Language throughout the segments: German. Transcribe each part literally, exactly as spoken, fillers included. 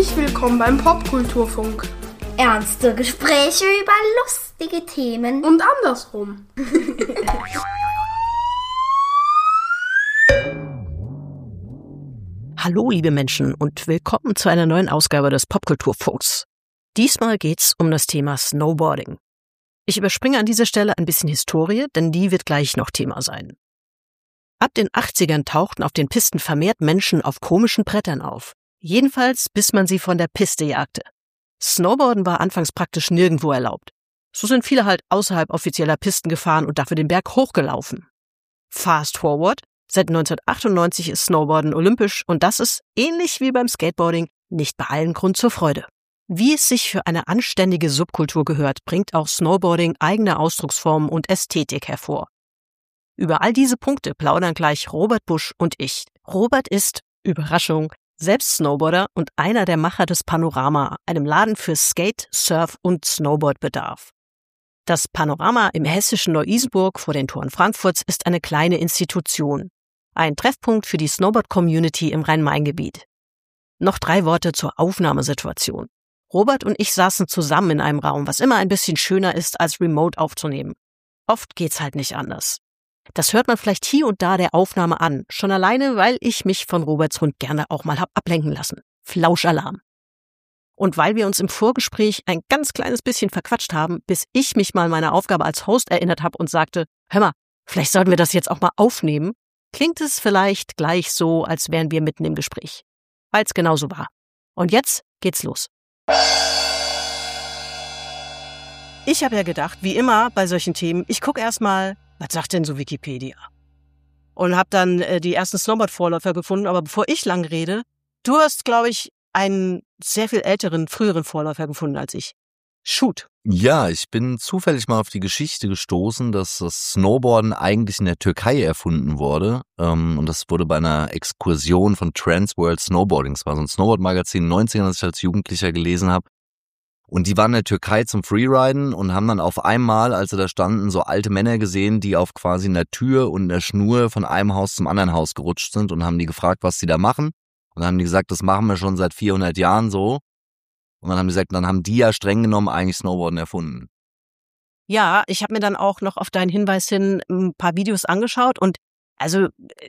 Herzlich willkommen beim Popkulturfunk. Ernste Gespräche über lustige Themen. Und andersrum. Hallo liebe Menschen und willkommen zu einer neuen Ausgabe des Popkulturfunks. Diesmal geht's um das Thema Snowboarding. Ich überspringe an dieser Stelle ein bisschen Historie, denn die wird gleich noch Thema sein. Ab den achtzigern tauchten auf den Pisten vermehrt Menschen auf komischen Brettern auf. Jedenfalls, bis man sie von der Piste jagte. Snowboarden war anfangs praktisch nirgendwo erlaubt. So sind viele halt außerhalb offizieller Pisten gefahren und dafür den Berg hochgelaufen. Fast forward, seit neunzehnhundertachtundneunzig ist Snowboarden olympisch und das ist, ähnlich wie beim Skateboarding, nicht bei allen Grund zur Freude. Wie es sich für eine anständige Subkultur gehört, bringt auch Snowboarding eigene Ausdrucksformen und Ästhetik hervor. Über all diese Punkte plaudern gleich Robert Busch und ich. Robert ist, Überraschung, selbst Snowboarder und einer der Macher des Panorama, einem Laden für Skate-, Surf- und Snowboardbedarf. Das Panorama im hessischen Neu-Isenburg vor den Toren Frankfurts ist eine kleine Institution. Ein Treffpunkt für die Snowboard-Community im Rhein-Main-Gebiet. Noch drei Worte zur Aufnahmesituation. Robert und ich saßen zusammen in einem Raum, was immer ein bisschen schöner ist, als remote aufzunehmen. Oft geht's halt nicht anders. Das hört man vielleicht hier und da der Aufnahme an, schon alleine, weil ich mich von Roberts Hund gerne auch mal hab ablenken lassen. Flauschalarm. Und weil wir uns im Vorgespräch ein ganz kleines bisschen verquatscht haben, bis ich mich mal meiner Aufgabe als Host erinnert habe und sagte, hör mal, vielleicht sollten wir das jetzt auch mal aufnehmen, klingt es vielleicht gleich so, als wären wir mitten im Gespräch. Weil es genauso war. Und jetzt geht's los. Ich habe ja gedacht, wie immer bei solchen Themen, ich gucke erstmal, was sagt denn so Wikipedia? Und habe dann äh, die ersten Snowboard-Vorläufer gefunden, aber bevor ich lang rede, du hast, glaube ich, einen sehr viel älteren, früheren Vorläufer gefunden als ich. Shoot. Ja, ich bin zufällig mal auf die Geschichte gestoßen, dass das Snowboarden eigentlich in der Türkei erfunden wurde. Ähm, und das wurde bei einer Exkursion von Trans World Snowboarding. Das war so ein Snowboard-Magazin in den neunzigern, das ich als Jugendlicher gelesen habe. Und die waren in der Türkei zum Freeriden und haben dann auf einmal, als sie da standen, so alte Männer gesehen, die auf quasi einer Tür und einer Schnur von einem Haus zum anderen Haus gerutscht sind und haben die gefragt, was die da machen. Und dann haben die gesagt, das machen wir schon seit vierhundert Jahren so. Und dann haben die gesagt, dann haben die ja streng genommen eigentlich Snowboarden erfunden. Ja, ich habe mir dann auch noch auf deinen Hinweis hin ein paar Videos angeschaut und also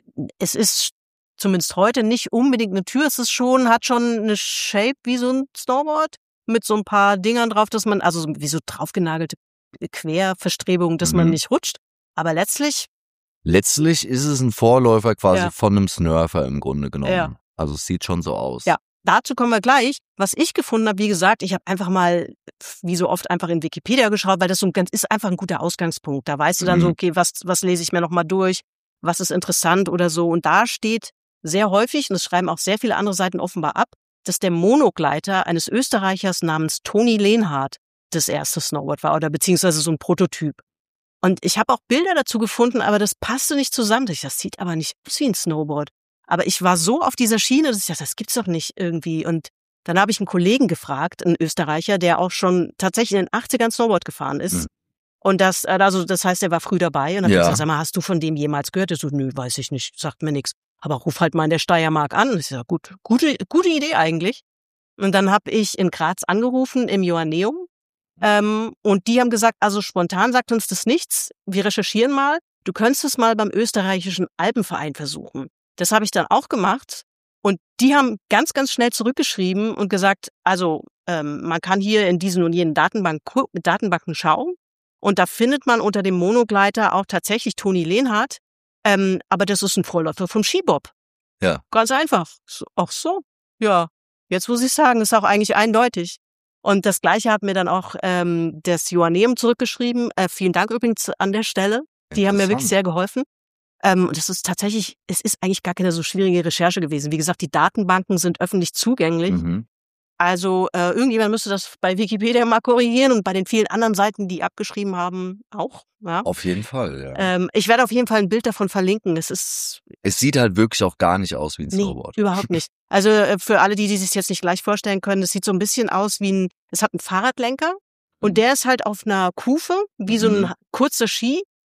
es ist zumindest heute nicht unbedingt eine Tür, es ist schon, hat schon eine Shape wie so ein Snowboard mit so ein paar Dingern drauf, dass man, also wie so draufgenagelte Querverstrebungen, dass mhm. man nicht rutscht. Aber letztlich... Letztlich ist es ein Vorläufer quasi ja. von einem Snurfer im Grunde genommen. Ja. Also es sieht schon so aus. Ja, dazu kommen wir gleich. Was ich gefunden habe, wie gesagt, ich habe einfach mal, wie so oft, einfach in Wikipedia geschaut, weil das so ein ganz, ist einfach ein guter Ausgangspunkt. Da weißt du dann mhm. so, okay, was, was lese ich mir nochmal durch, was ist interessant oder so. Und da steht sehr häufig, und das schreiben auch sehr viele andere Seiten offenbar ab, dass der Monogleiter eines Österreichers namens Toni Lehnhardt das erste Snowboard war oder beziehungsweise so ein Prototyp. Und ich habe auch Bilder dazu gefunden, aber das passte nicht zusammen. Das sieht aber nicht aus wie ein Snowboard. Aber ich war so auf dieser Schiene, dass ich dachte, das gibt's doch nicht irgendwie. Und dann habe ich einen Kollegen gefragt, einen Österreicher, der auch schon tatsächlich in den achtzigern Snowboard gefahren ist. Mhm. Und das, also das heißt, er war früh dabei. Und dann ja. habe ich gesagt, sag mal, hast du von dem jemals gehört? Er so, nö, weiß ich nicht, sagt mir nichts. Aber ruf halt mal in der Steiermark an. Und ich sage, gut, gute, gute Idee eigentlich. Und dann habe ich in Graz angerufen, im Joanneum. Ähm, und die haben gesagt, also spontan sagt uns das nichts. Wir recherchieren mal. Du könntest es mal beim österreichischen Alpenverein versuchen. Das habe ich dann auch gemacht. Und die haben ganz, ganz schnell zurückgeschrieben und gesagt, also ähm, man kann hier in diesen und jenen Datenbank, Datenbanken schauen. Und da findet man unter dem Monogleiter auch tatsächlich Toni Lehnhardt. Ähm, aber das ist ein Vorläufer vom Skibob. Ja. Ganz einfach. So, ach so. Ja. Jetzt muss ich sagen, ist auch eigentlich eindeutig. Und das Gleiche hat mir dann auch ähm, das Joanneum zurückgeschrieben. Äh, vielen Dank übrigens an der Stelle. Die haben mir wirklich sehr geholfen. Ähm, das ist tatsächlich, es ist eigentlich gar keine so schwierige Recherche gewesen. Wie gesagt, die Datenbanken sind öffentlich zugänglich. Mhm. Also äh, irgendjemand müsste das bei Wikipedia mal korrigieren und bei den vielen anderen Seiten, die abgeschrieben haben, auch. Ja. Auf jeden Fall, ja. Ähm, ich werde auf jeden Fall ein Bild davon verlinken. Es ist. Es sieht halt wirklich auch gar nicht aus wie ein nee, Snowboard. Überhaupt nicht. Also äh, für alle, die, die sich jetzt nicht gleich vorstellen können, es sieht so ein bisschen aus wie ein, es hat einen Fahrradlenker und der ist halt auf einer Kufe, wie so ein kurzer Ski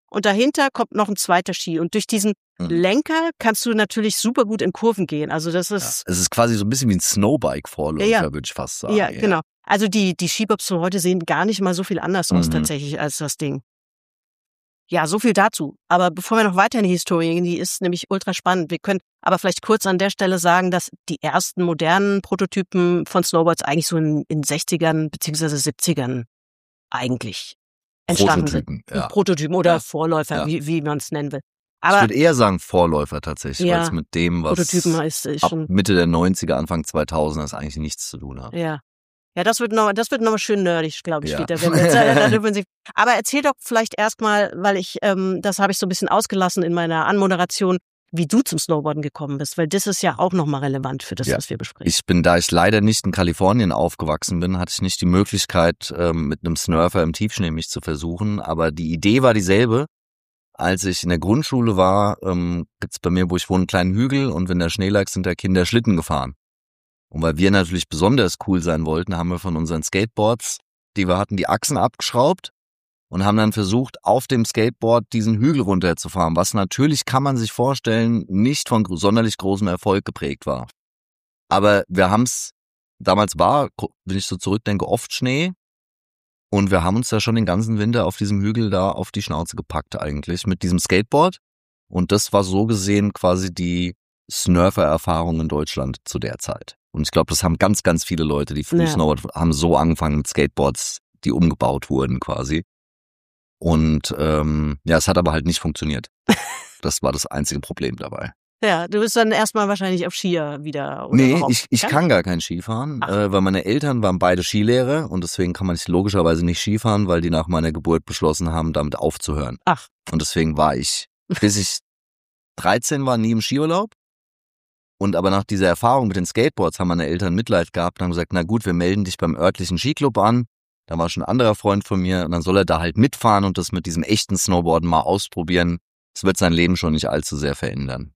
und dahinter kommt noch ein zweiter Ski. Und durch diesen mhm. Lenker kannst du natürlich super gut in Kurven gehen. Also das ist... Ja, es ist quasi so ein bisschen wie ein Snowbike-Vorläufer, ja, würde ich fast sagen. Ja, ja, genau. Also die, die Skibobs von heute sehen gar nicht mal so viel anders aus mhm. tatsächlich als das Ding. Ja, so viel dazu. Aber bevor wir noch weiter in die Historie gehen, die ist nämlich ultra spannend. Wir können aber vielleicht kurz an der Stelle sagen, dass die ersten modernen Prototypen von Snowboards eigentlich so in den sechzigern beziehungsweise siebzigern eigentlich entstanden Prototypen, sind. Ja. Prototypen oder ja. Vorläufer, ja. wie, wie man es nennen will. Aber ich würde eher sagen Vorläufer tatsächlich, ja, weil es mit dem, was Prototypen ist, ist ab schon Mitte der neunziger, Anfang zweitausender ist eigentlich nichts zu tun hat. Ja. Ja, das wird noch, das wird noch mal schön nerdig, glaube ich, ja. später. Wenn wir jetzt, aber erzähl doch vielleicht erstmal, weil ich, ähm, das habe ich so ein bisschen ausgelassen in meiner Anmoderation, wie du zum Snowboarden gekommen bist, weil das ist ja auch nochmal relevant für das, ja. was wir besprechen. Ich bin, da ich leider nicht in Kalifornien aufgewachsen bin, hatte ich nicht die Möglichkeit, ähm, mit einem Snurfer im Tiefschnee mich zu versuchen, aber die Idee war dieselbe. Als ich in der Grundschule war, ähm, gibt's bei mir, wo ich wohne, einen kleinen Hügel und wenn der Schnee lag, sind da Kinder Schlitten gefahren. Und weil wir natürlich besonders cool sein wollten, haben wir von unseren Skateboards, die wir hatten, die Achsen abgeschraubt und haben dann versucht, auf dem Skateboard diesen Hügel runterzufahren, was natürlich, kann man sich vorstellen, nicht von sonderlich großem Erfolg geprägt war. Aber wir haben's, damals war, wenn ich so zurückdenke, oft Schnee und wir haben uns da schon den ganzen Winter auf diesem Hügel da auf die Schnauze gepackt eigentlich mit diesem Skateboard. Und das war so gesehen quasi die Snurfer-Erfahrung in Deutschland zu der Zeit. Und ich glaube, das haben ganz, ganz viele Leute, die früh ja. Snowboard haben so angefangen mit Skateboards, die umgebaut wurden quasi. Und ähm, ja, es hat aber halt nicht funktioniert. Das war das einzige Problem dabei. Ja, du bist dann erstmal wahrscheinlich auf Skier wieder. Oder nee, ich, ich kann gar kein Skifahren, äh, weil meine Eltern waren beide Skilehrer und deswegen kann man nicht logischerweise nicht Skifahren, weil die nach meiner Geburt beschlossen haben, damit aufzuhören. Ach. Und deswegen war ich, bis ich dreizehn war, nie im Skiurlaub. Und aber nach dieser Erfahrung mit den Skateboards haben meine Eltern Mitleid gehabt und haben gesagt, na gut, wir melden dich beim örtlichen Skiclub an. Da war schon ein anderer Freund von mir und dann soll er da halt mitfahren und das mit diesem echten Snowboarden mal ausprobieren. Das wird sein Leben schon nicht allzu sehr verändern.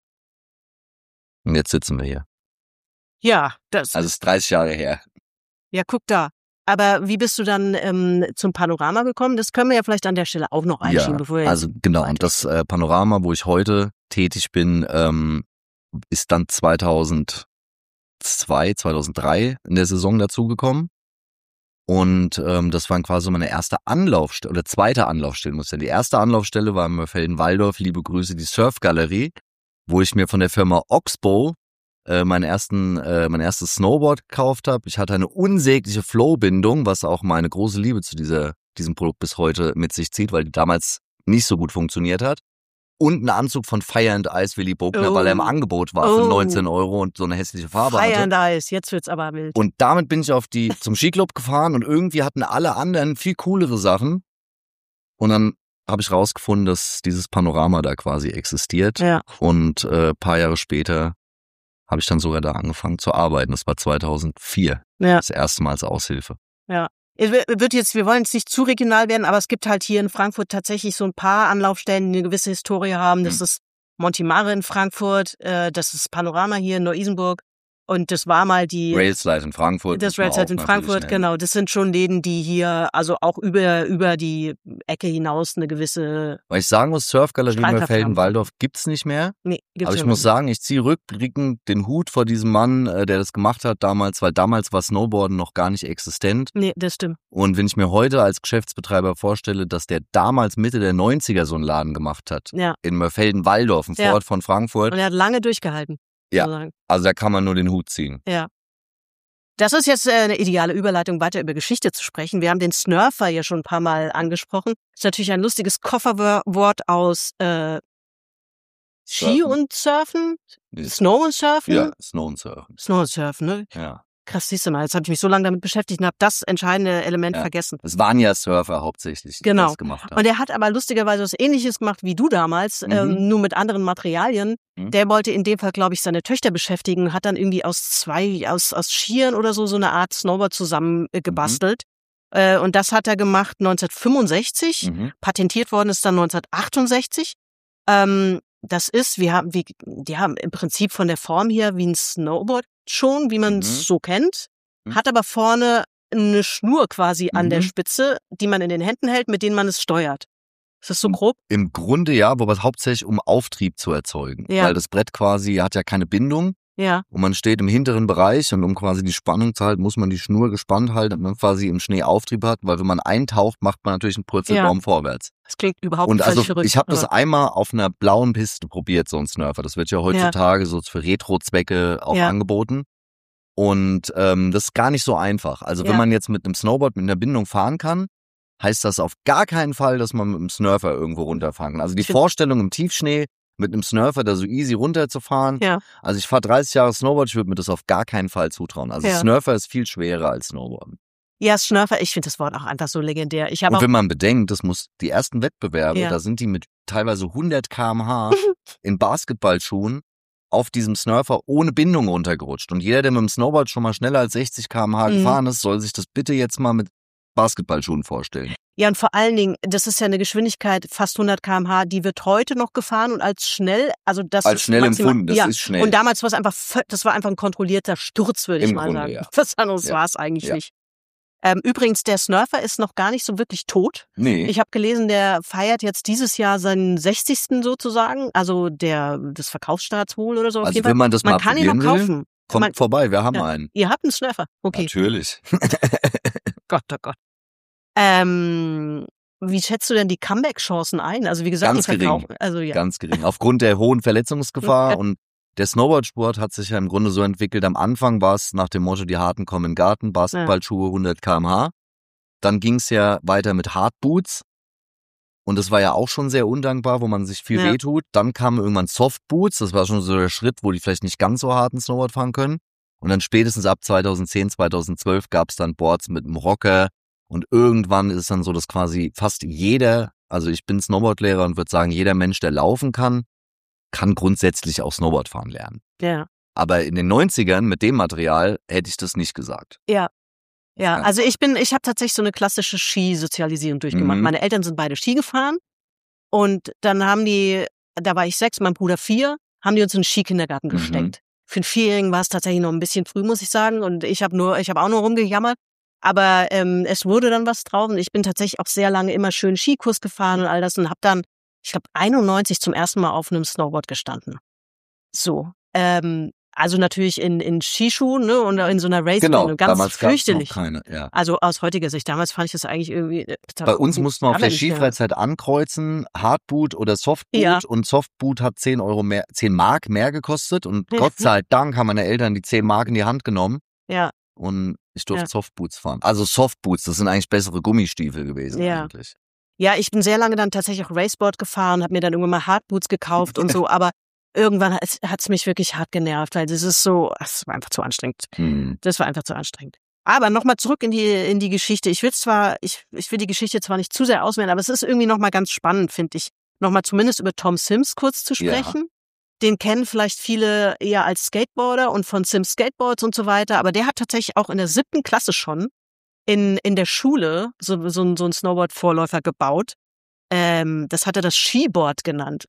Und jetzt sitzen wir hier. Ja, das. Also es ist dreißig Jahre her. Ja, guck da. Aber wie bist du dann ähm, zum Panorama gekommen? Das können wir ja vielleicht an der Stelle auch noch einschieben, ja, bevor wir also genau. Und das äh, Panorama, wo ich heute tätig bin, ähm, ist dann zweitausendzwei, zweitausenddrei in der Saison dazugekommen. Und ähm, das war quasi meine erste Anlaufstelle, oder zweite Anlaufstelle, muss ich sagen. Die erste Anlaufstelle war in Mörfelden-Walldorf, liebe Grüße, die Surfgalerie, wo ich mir von der Firma Oxbow äh, meinen ersten, äh, mein erstes Snowboard gekauft habe. Ich hatte eine unsägliche Flow-Bindung, was auch meine große Liebe zu dieser, diesem Produkt bis heute mit sich zieht, weil die damals nicht so gut funktioniert hat. Und einen Anzug von Fire and Ice Willy Bogner, oh. weil er im Angebot war für oh. neunzehn Euro und so eine hässliche Farbe Fire hatte. Fire and Ice, jetzt wird's aber wild. Und damit bin ich auf die zum Skiclub gefahren und irgendwie hatten alle anderen viel coolere Sachen. Und dann habe ich rausgefunden, dass dieses Panorama da quasi existiert. Ja. Und äh, ein paar Jahre später habe ich dann sogar da angefangen zu arbeiten. Das war zweitausendvier, ja. das erste Mal als Aushilfe. Ja. Es wird jetzt, wir wollen jetzt nicht zu regional werden, aber es gibt halt hier in Frankfurt tatsächlich so ein paar Anlaufstellen, die eine gewisse Historie haben. Das mhm. ist Montimare in Frankfurt, äh, das ist Panorama hier in Neu-Isenburg und das war mal die Railslide in Frankfurt. Das Railslide in Frankfurt, genau. Das sind schon Läden, die hier also auch über über die Ecke hinaus eine gewisse. Weil ich sagen muss, Surfgalerie Mörfelden-Walldorf gibt's nicht mehr. Nee, gibt's aber ich nicht muss sagen, ich ziehe rückblickend den Hut vor diesem Mann, der das gemacht hat damals, weil damals war Snowboarden noch gar nicht existent. Nee, das stimmt. Und wenn ich mir heute als Geschäftsbetreiber vorstelle, dass der damals Mitte der neunziger so einen Laden gemacht hat, ja. in Mörfelden-Walldorf, ein ja. Vorort von Frankfurt. Und er hat lange durchgehalten. Ja, sozusagen. Also da kann man nur den Hut ziehen. Ja. Das ist jetzt eine ideale Überleitung, weiter über Geschichte zu sprechen. Wir haben den Snurfer ja schon ein paar Mal angesprochen. Das ist natürlich ein lustiges Kofferwort aus äh, Ski Surfen. Und Surfen? Nee. Snow und Surfen? Ja, Snow und Surfen. Snow und Surfen, ne? Ja. Krass, siehst du mal, jetzt habe ich mich so lange damit beschäftigt und habe das entscheidende Element ja. vergessen. Es waren ja Surfer hauptsächlich, die genau. das gemacht haben. Und er hat aber lustigerweise was Ähnliches gemacht wie du damals, mhm. ähm, nur mit anderen Materialien. Mhm. Der wollte in dem Fall, glaube ich, seine Töchter beschäftigen, hat dann irgendwie aus zwei, aus, aus Skiern oder so, so eine Art Snowboard zusammen äh, gebastelt. Mhm. Äh, und das hat er gemacht neunzehnhundertfünfundsechzig. Mhm. Patentiert worden ist dann neunzehnhundertachtundsechzig. Ähm, das ist, wir haben, wie, die haben im Prinzip von der Form her wie ein Snowboard schon, wie man es mhm. so kennt, mhm. hat aber vorne eine Schnur quasi an mhm. der Spitze, die man in den Händen hält, mit denen man es steuert. Ist das so grob? Im Grunde ja, wobei es hauptsächlich um Auftrieb zu erzeugen. Ja. Weil das Brett quasi hat ja keine Bindung. Ja. Und man steht im hinteren Bereich und um quasi die Spannung zu halten, muss man die Schnur gespannt halten, damit man quasi im Schnee Auftrieb hat, weil wenn man eintaucht, macht man natürlich einen Purzelbaum ja. vorwärts. Das klingt überhaupt und nicht also verrückt. Ich habe das einmal auf einer blauen Piste probiert, so ein Snurfer. Das wird ja heutzutage ja. so für Retro-Zwecke auch ja. angeboten. Und ähm, das ist gar nicht so einfach. Also ja. wenn man jetzt mit einem Snowboard mit einer Bindung fahren kann, heißt das auf gar keinen Fall, dass man mit einem Snurfer irgendwo runterfahren kann. Also die Vorstellung im Tiefschnee mit einem Snurfer da so easy runterzufahren. Ja. Also ich fahre dreißig Jahre Snowboard, ich würde mir das auf gar keinen Fall zutrauen. Also ja. Snurfer ist viel schwerer als Snowboarden. Ja, Snurfer, ich finde das Wort auch einfach so legendär. Ich Und auch wenn man bedenkt, das muss die ersten Wettbewerbe, ja. da sind die mit teilweise hundert Kilometer pro Stunde in Basketballschuhen auf diesem Snurfer ohne Bindung runtergerutscht. Und jeder, der mit dem Snowboard schon mal schneller als sechzig Kilometer pro Stunde mhm. gefahren ist, soll sich das bitte jetzt mal mit Basketballschuhen vorstellen. Ja, und vor allen Dingen, das ist ja eine Geschwindigkeit fast hundert Kilometer pro Stunde, die wird heute noch gefahren und als schnell, also das als schnell maximal, empfunden, das ja. ist schnell. Und damals war es einfach, das war einfach ein kontrollierter Sturz, würde ich Im mal Grunde, sagen. Ja. Was anderes ja. war es eigentlich ja. nicht. Ähm, übrigens, der Snurfer ist noch gar nicht so wirklich tot. Nee. Ich habe gelesen, der feiert jetzt dieses Jahr seinen sechzigsten sozusagen, also der des Verkaufsstarts wohl oder so. Auf also jeden wenn Fall. man das man mal kann ihn noch kaufen. Will, kommt man, vorbei, wir haben ja. einen. Ihr habt einen Snurfer, okay. Natürlich. Gott, oh Gott. Ähm, wie schätzt du denn die Comeback-Chancen ein? Also wie gesagt, ganz gering. Also, ja. Ganz gering. Aufgrund der hohen Verletzungsgefahr und der Snowboardsport hat sich ja im Grunde so entwickelt. Am Anfang war es nach dem Motto, die Harten kommen in den Garten, Basketballschuhe hundert Kilometer pro Stunde. Dann ging es ja weiter mit Hardboots. Und das war ja auch schon sehr undankbar, wo man sich viel ja. wehtut. Dann kamen irgendwann Softboots. Das war schon so der Schritt, wo die vielleicht nicht ganz so harten Snowboard fahren können. Und dann spätestens ab zweitausendzehn, zweitausendzwölf gab es dann Boards mit einem Rocker. Und irgendwann ist es dann so, dass quasi fast jeder, also ich bin Snowboardlehrer und würde sagen, jeder Mensch, der laufen kann, kann grundsätzlich auch Snowboard fahren lernen. Ja. Aber in den neunzigern mit dem Material hätte ich das nicht gesagt. Ja. Ja, also ich bin, ich habe tatsächlich so eine klassische Skisozialisierung durchgemacht. Mhm. Meine Eltern sind beide Ski gefahren und dann haben die, da war ich sechs, mein Bruder vier, haben die uns in den Skikindergarten Mhm. gesteckt. Für einen Vierjährigen war es tatsächlich noch ein bisschen früh, muss ich sagen. Und ich habe nur, ich habe auch nur rumgejammert. Aber ähm, es wurde dann was drauf und ich bin tatsächlich auch sehr lange immer schön Skikurs gefahren und all das und habe dann, ich glaube, einundneunzig zum ersten Mal auf einem Snowboard gestanden. So, ähm, also natürlich in in Skischuhen, ne, und in so einer Race Genau, und ganz damals gab's fürchterlich. noch keine, ja. Also aus heutiger Sicht, damals fand ich das eigentlich irgendwie. Bei uns mussten wir auf der nicht mehr. Skifreizeit ankreuzen, Hardboot oder Softboot. Ja. Und Softboot hat zehn Euro mehr, zehn Mark mehr gekostet. Und Gott sei Dank haben meine Eltern die zehn Mark in die Hand genommen. Ja. Und ich durfte Ja. Softboots fahren. Also Softboots, das sind eigentlich bessere Gummistiefel gewesen Ja. eigentlich. Ja, ich bin sehr lange dann tatsächlich auch Raceboard gefahren, habe mir dann irgendwann mal Hardboots gekauft und so, aber irgendwann hat es mich wirklich hart genervt, weil das ist so, es war einfach zu anstrengend. Hm. Das war einfach zu anstrengend. Aber nochmal zurück in die in die Geschichte. Ich will zwar, ich, ich will die Geschichte zwar nicht zu sehr auswählen, aber es ist irgendwie nochmal ganz spannend, finde ich, nochmal zumindest über Tom Sims kurz zu sprechen. Ja. Den kennen vielleicht viele eher als Skateboarder und von Sims Skateboards und so weiter, aber der hat tatsächlich auch in der siebten Klasse schon in in der Schule so so, so ein Snowboard-Vorläufer gebaut. Ähm, das hat er das Skiboard genannt.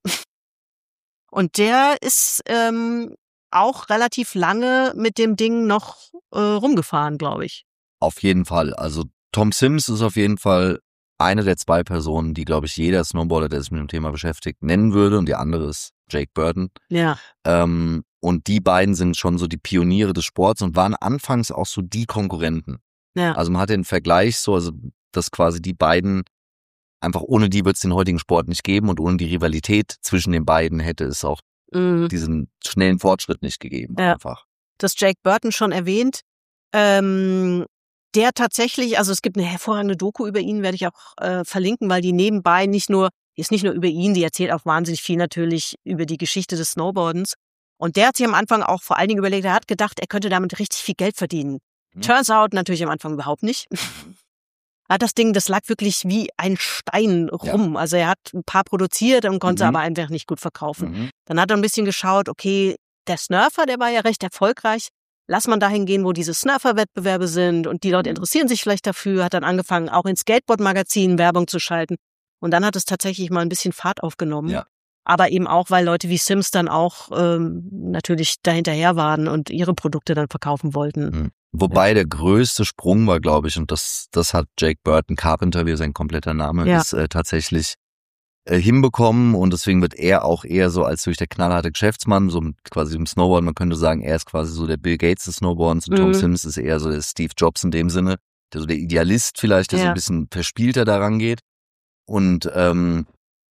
Und der ist ähm, auch relativ lange mit dem Ding noch äh, rumgefahren, glaube ich. Auf jeden Fall. Also Tom Sims ist auf jeden Fall eine der zwei Personen, die, glaube ich, jeder Snowboarder, der sich mit dem Thema beschäftigt, nennen würde. Und die andere ist Jake Burton. Ja. Ähm, und die beiden sind schon so die Pioniere des Sports und waren anfangs auch so die Konkurrenten. Ja. Also man hat den Vergleich so, also dass quasi die beiden, einfach ohne die wird es den heutigen Sport nicht geben und ohne die Rivalität zwischen den beiden hätte es auch mhm. diesen schnellen Fortschritt nicht gegeben. Ja. Einfach. Das Jake Burton schon erwähnt, ähm, der tatsächlich, also es gibt eine hervorragende Doku über ihn, werde ich auch äh, verlinken, weil die nebenbei nicht nur, die ist nicht nur über ihn, die erzählt auch wahnsinnig viel natürlich über die Geschichte des Snowboardens. Und der hat sich am Anfang auch vor allen Dingen überlegt, er hat gedacht, er könnte damit richtig viel Geld verdienen. Mhm. Turns out natürlich am Anfang überhaupt nicht. Hat das Ding, das lag wirklich wie ein Stein rum. Ja. Also er hat ein paar produziert und konnte mhm. aber einfach nicht gut verkaufen. Mhm. Dann hat er ein bisschen geschaut, okay, der Snurfer, der war ja recht erfolgreich. Lass man dahin gehen, wo diese Snurfer-Wettbewerbe sind und die Leute interessieren sich vielleicht dafür. Hat dann angefangen, auch in Skateboard-Magazinen Werbung zu schalten. Und dann hat es tatsächlich mal ein bisschen Fahrt aufgenommen. Ja. Aber eben auch, weil Leute wie Sims dann auch ähm, natürlich dahinterher waren und ihre Produkte dann verkaufen wollten. Mhm. Wobei ja. der größte Sprung war, glaube ich, und das das hat Jake Burton Carpenter, wie sein kompletter Name ja. ist, äh, tatsächlich äh, hinbekommen und deswegen wird er auch eher so als durch der knallharte Geschäftsmann, so quasi im Snowboard, man könnte sagen, er ist quasi so der Bill Gates des Snowboardens und mhm. Tom Sims ist eher so der Steve Jobs in dem Sinne, der so der Idealist vielleicht, der ja. so ein bisschen verspielter daran geht. Und ähm,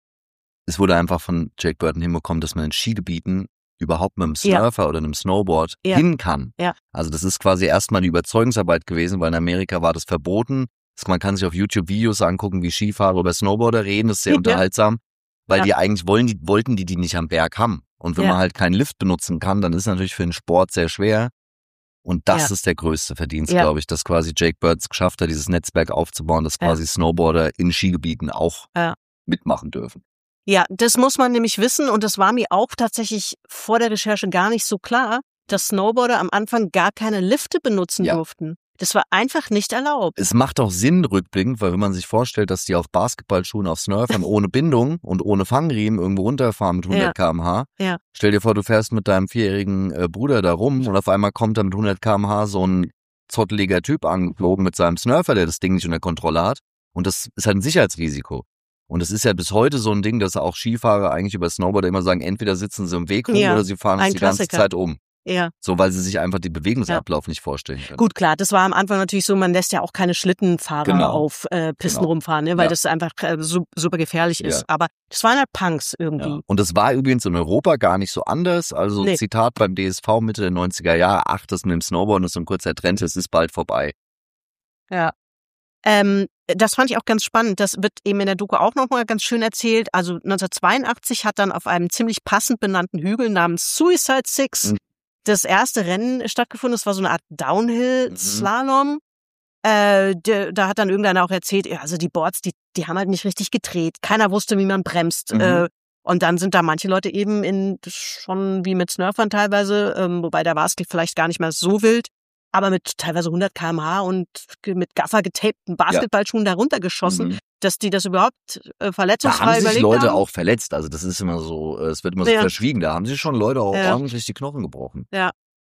es wurde einfach von Jake Burton hinbekommen, dass man in Skigebieten überhaupt mit einem Surfer ja. oder einem Snowboard ja. hin kann. Ja. Also das ist quasi erstmal eine Überzeugungsarbeit gewesen, weil in Amerika war das verboten. Man kann sich auf YouTube Videos angucken, wie Skifahrer über Snowboarder reden, das ist sehr ja. unterhaltsam, weil ja. die eigentlich wollen, die wollten die die nicht am Berg haben. Und wenn ja. man halt keinen Lift benutzen kann, dann ist es natürlich für den Sport sehr schwer. Und das ja. ist der größte Verdienst, ja. glaube ich, dass quasi Jake Burton es geschafft hat, dieses Netzwerk aufzubauen, dass quasi ja. Snowboarder in Skigebieten auch ja. mitmachen dürfen. Ja, das muss man nämlich wissen und das war mir auch tatsächlich vor der Recherche gar nicht so klar, dass Snowboarder am Anfang gar keine Lifte benutzen ja. durften. Das war einfach nicht erlaubt. Es macht auch Sinn rückblickend, weil wenn man sich vorstellt, dass die auf Basketballschuhen, auf Surfern ohne Bindung und ohne Fangriemen irgendwo runterfahren mit hundert Kilometer pro Stunde. Ja. Stell dir vor, du fährst mit deinem vierjährigen äh, Bruder da rum und auf einmal kommt da mit hundert Kilometer pro Stunde so ein zotteliger Typ angeflogen mit seinem Surfer, der das Ding nicht unter Kontrolle hat. Und das ist halt ein Sicherheitsrisiko. Und es ist ja bis heute so ein Ding, dass auch Skifahrer eigentlich über Snowboarder immer sagen, entweder sitzen sie im Weg rum ja, oder sie fahren es die ganze Zeit um. Ja. So, weil sie sich einfach den Bewegungsablauf ja. nicht vorstellen können. Gut, klar, das war am Anfang natürlich so, man lässt ja auch keine Schlittenfahrer genau. auf äh, Pisten genau. rumfahren, ne, weil ja. das einfach äh, su- super gefährlich ist. Ja. Aber das waren halt Punks irgendwie. Ja. Und das war übrigens in Europa gar nicht so anders. Also nee. Zitat beim D S V Mitte der neunziger Jahre, ach, das mit dem Snowboarden ist so ein kurzer Trend, es ist bald vorbei. Ja. Ähm, das fand ich auch ganz spannend. Das wird eben in der Doku auch nochmal ganz schön erzählt. Also neunzehnhundertzweiundachtzig hat dann auf einem ziemlich passend benannten Hügel namens Suicide Six mhm. das erste Rennen stattgefunden. Das war so eine Art Downhill-Slalom. Mhm. Äh, de, da hat dann irgendeiner auch erzählt, ja, also die Boards, die, die haben halt nicht richtig gedreht. Keiner wusste, wie man bremst. Mhm. Äh, und dann sind da manche Leute eben in schon wie mit Snurfern teilweise, ähm, wobei da war es vielleicht gar nicht mehr so wild, aber mit teilweise hundert Kilometer pro Stunde und mit Gaffer getapten Basketballschuhen ja. da runtergeschossen, mhm. dass die das überhaupt äh, verletzungsfrei überlegt haben. Da haben sich Leute haben. auch verletzt, also das ist immer so, es wird immer so ja. verschwiegen, da haben sich schon Leute auch ja. ordentlich die Knochen gebrochen. Ja,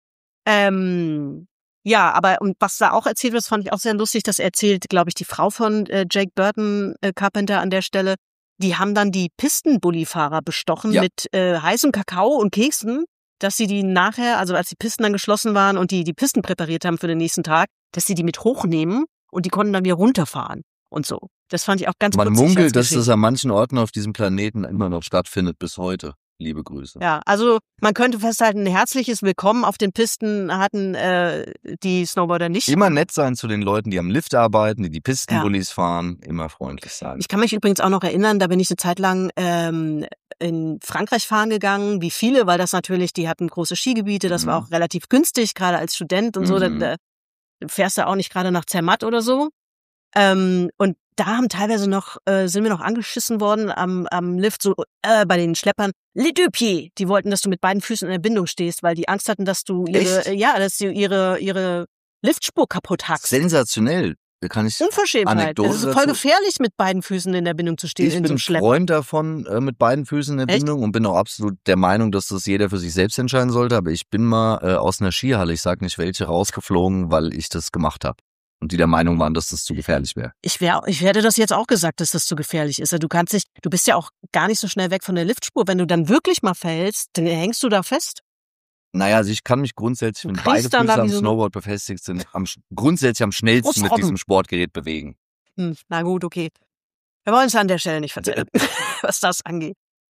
ähm, ja, aber und was da auch erzählt wird, das fand ich auch sehr lustig, das erzählt, glaube ich, die Frau von äh, Jake Burton äh, Carpenter an der Stelle, die haben dann die Pistenbullifahrer bestochen ja. mit äh, heißem Kakao und Keksen, dass sie die nachher, also als die Pisten dann geschlossen waren und die die Pisten präpariert haben für den nächsten Tag, dass sie die mit hochnehmen und die konnten dann wieder runterfahren und so. Das fand ich auch ganz Man munkelt, dass das an manchen Orten auf diesem Planeten immer noch stattfindet bis heute. Liebe Grüße. Ja, also man könnte festhalten, ein herzliches Willkommen auf den Pisten hatten äh, die Snowboarder nicht. Immer nett sein zu den Leuten, die am Lift arbeiten, die die Pistenbullis ja. fahren, immer freundlich sein. Ich kann mich übrigens auch noch erinnern, da bin ich eine Zeit lang ähm, in Frankreich fahren gegangen, wie viele, weil das natürlich, die hatten große Skigebiete, das mhm. war auch relativ günstig, gerade als Student und mhm. so, da, da fährst du auch nicht gerade nach Zermatt oder so. Ähm, und da haben teilweise noch, äh, sind wir noch angeschissen worden am, am Lift, so äh, bei den Schleppern, les deux pieds. Die wollten, dass du mit beiden Füßen in der Bindung stehst, weil die Angst hatten, dass du ihre, äh, ja, dass du ihre, ihre Liftspur kaputt hackst. Sensationell. Da kann ich Unverschämtheit. Das ist voll dazu. gefährlich, mit beiden Füßen in der Bindung zu stehen. Ich in bin so einem Schlepp. Freund davon, äh, mit beiden Füßen in der Echt? Bindung und bin auch absolut der Meinung, dass das jeder für sich selbst entscheiden sollte. Aber ich bin mal äh, aus einer Skihalle, ich sag nicht welche, rausgeflogen, weil ich das gemacht habe. Und die der Meinung waren, dass das zu gefährlich wäre. Ich wäre, ich hätte das jetzt auch gesagt, dass das zu gefährlich ist. Du kannst dich, du bist ja auch gar nicht so schnell weg von der Liftspur. Wenn du dann wirklich mal fällst, dann hängst du da fest. Naja, also ich kann mich grundsätzlich, wenn beide Füße am so Snowboard befestigt sind, am, grundsätzlich am schnellsten mit diesem Sportgerät bewegen. Hm, na gut, okay. Wir wollen es an der Stelle nicht verzählen, was das angeht.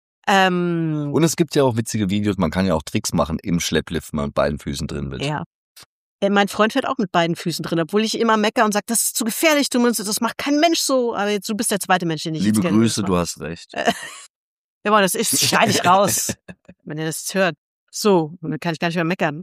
Ähm, Und es gibt ja auch witzige Videos, man kann ja auch Tricks machen im Schlepplift, wenn man mit beiden Füßen drin will. Ja. Mein Freund fährt auch mit beiden Füßen drin, obwohl ich immer mecker und sage, das ist zu gefährlich, du musst, das macht kein Mensch so. Aber jetzt, du bist der zweite Mensch, den ich Liebe jetzt kenne. Liebe Grüße, du hast recht. Ja, das ist, schneide ich raus, wenn ihr das jetzt hört. So, dann kann ich gar nicht mehr meckern.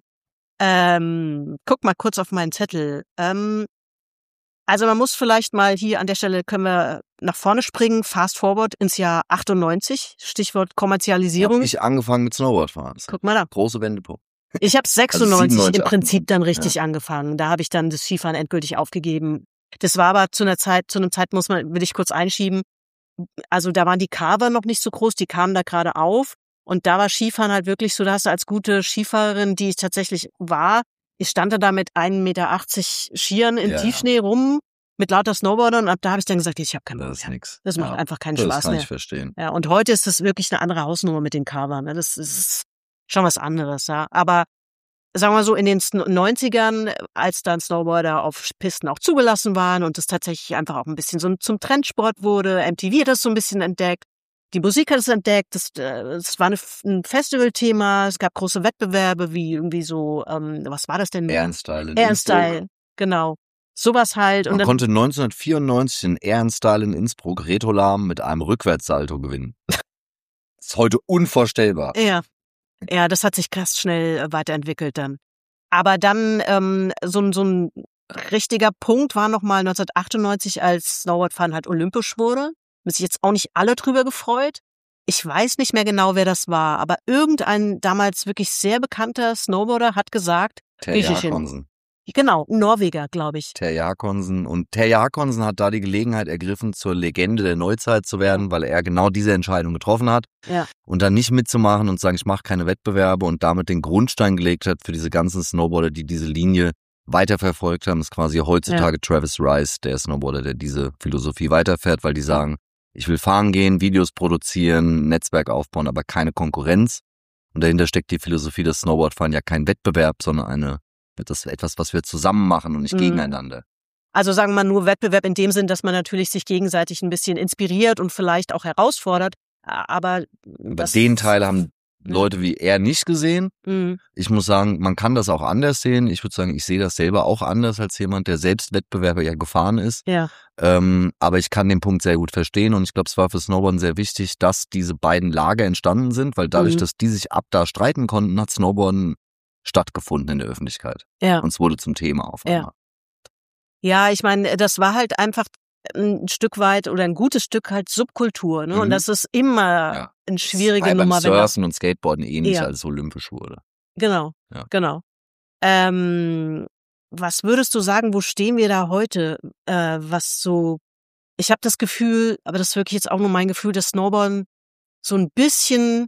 Ähm, guck mal kurz auf meinen Zettel. Ähm, also man muss vielleicht mal hier an der Stelle, können wir nach vorne springen, fast forward ins Jahr achtundneunzig, Stichwort Kommerzialisierung. Hab ich angefangen mit Snowboardfahren. Guck mal da. Große Wendepunkt. Ich habe sechsundneunzig also im Prinzip dann richtig ja. angefangen. Da habe ich dann das Skifahren endgültig aufgegeben. Das war aber zu einer Zeit, zu einem Zeit muss man, will ich kurz einschieben. Also da waren die Carver noch nicht so groß, die kamen da gerade auf. Und da war Skifahren halt wirklich so, da hast du als gute Skifahrerin, die ich tatsächlich war, ich stand da mit ein Meter achtzig Skiern im ja. Tiefschnee rum mit lauter Snowboardern und ab da habe ich dann gesagt, ich habe keinen Bock Das ist mehr. nix. Das macht Ja, einfach keinen das Spaß kann mehr. ich verstehen. Ja, und heute ist das wirklich eine andere Hausnummer mit den Covern. Ne? Das ist schon was anderes, ja. Aber sagen wir so, in den neunzigern, als dann Snowboarder auf Pisten auch zugelassen waren und es tatsächlich einfach auch ein bisschen so zum Trendsport wurde, M T V hat das so ein bisschen entdeckt, die Musik hat es entdeckt, das, das war eine, ein Festivalthema, es gab große Wettbewerbe wie irgendwie so, ähm, was war das denn? Ehrenstyle in Ehrenstyle, genau. Sowas halt. Man und dann, konnte neunzehnhundertvierundneunzig in Ehrenstyle in Innsbruck Retrolam mit einem Rückwärtssalto gewinnen. Das ist heute unvorstellbar. Ja, ja, das hat sich krass schnell weiterentwickelt dann. Aber dann ähm, so, ein so ein richtiger Punkt war nochmal neunzehnhundertachtundneunzig, als Snowboardfahren halt olympisch wurde. Haben sich jetzt auch nicht alle drüber gefreut. Ich weiß nicht mehr genau, wer das war, aber irgendein damals wirklich sehr bekannter Snowboarder hat gesagt, Terje Griechische. Hakonsen. Genau, Norweger, glaube ich. Terje Hakonsen. Und Terje Hakonsen hat da die Gelegenheit ergriffen, zur Legende der Neuzeit zu werden, weil er genau diese Entscheidung getroffen hat. Ja. Und dann nicht mitzumachen und zu sagen, ich mache keine Wettbewerbe und damit den Grundstein gelegt hat für diese ganzen Snowboarder, die diese Linie weiterverfolgt haben. Das ist quasi heutzutage ja. Travis Rice, der Snowboarder, der diese Philosophie weiterfährt, weil die sagen, ich will fahren gehen, Videos produzieren, Netzwerk aufbauen, aber keine Konkurrenz. Und dahinter steckt die Philosophie, dass Snowboardfahren ja kein Wettbewerb, sondern eine das ist etwas, was wir zusammen machen und nicht mhm. gegeneinander. Also sagen wir mal nur Wettbewerb in dem Sinn, dass man natürlich sich gegenseitig ein bisschen inspiriert und vielleicht auch herausfordert. Aber Über den Teil haben Leute wie er nicht gesehen. Mhm. Ich muss sagen, man kann das auch anders sehen. Ich würde sagen, ich sehe das selber auch anders als jemand, der selbst Wettbewerber ja gefahren ist. Ja. Ähm, aber ich kann den Punkt sehr gut verstehen und ich glaube, es war für Snowboarden sehr wichtig, dass diese beiden Lager entstanden sind, weil dadurch, mhm. dass die sich ab da streiten konnten, hat Snowboarden stattgefunden in der Öffentlichkeit. Ja. Und es wurde zum Thema auf einmal. Ja, ja, ich meine, das war halt einfach ein Stück weit oder ein gutes Stück halt Subkultur, ne? Mhm. Und das ist immer ja. eine schwierige das Nummer. Beim Surfen und Skateboarden ähnlich, ja. als es olympisch wurde. Genau, ja. genau. Ähm, was würdest du sagen, wo stehen wir da heute? Äh, was so, ich habe das Gefühl, aber das ist wirklich jetzt auch nur mein Gefühl, dass Snowboarden so ein bisschen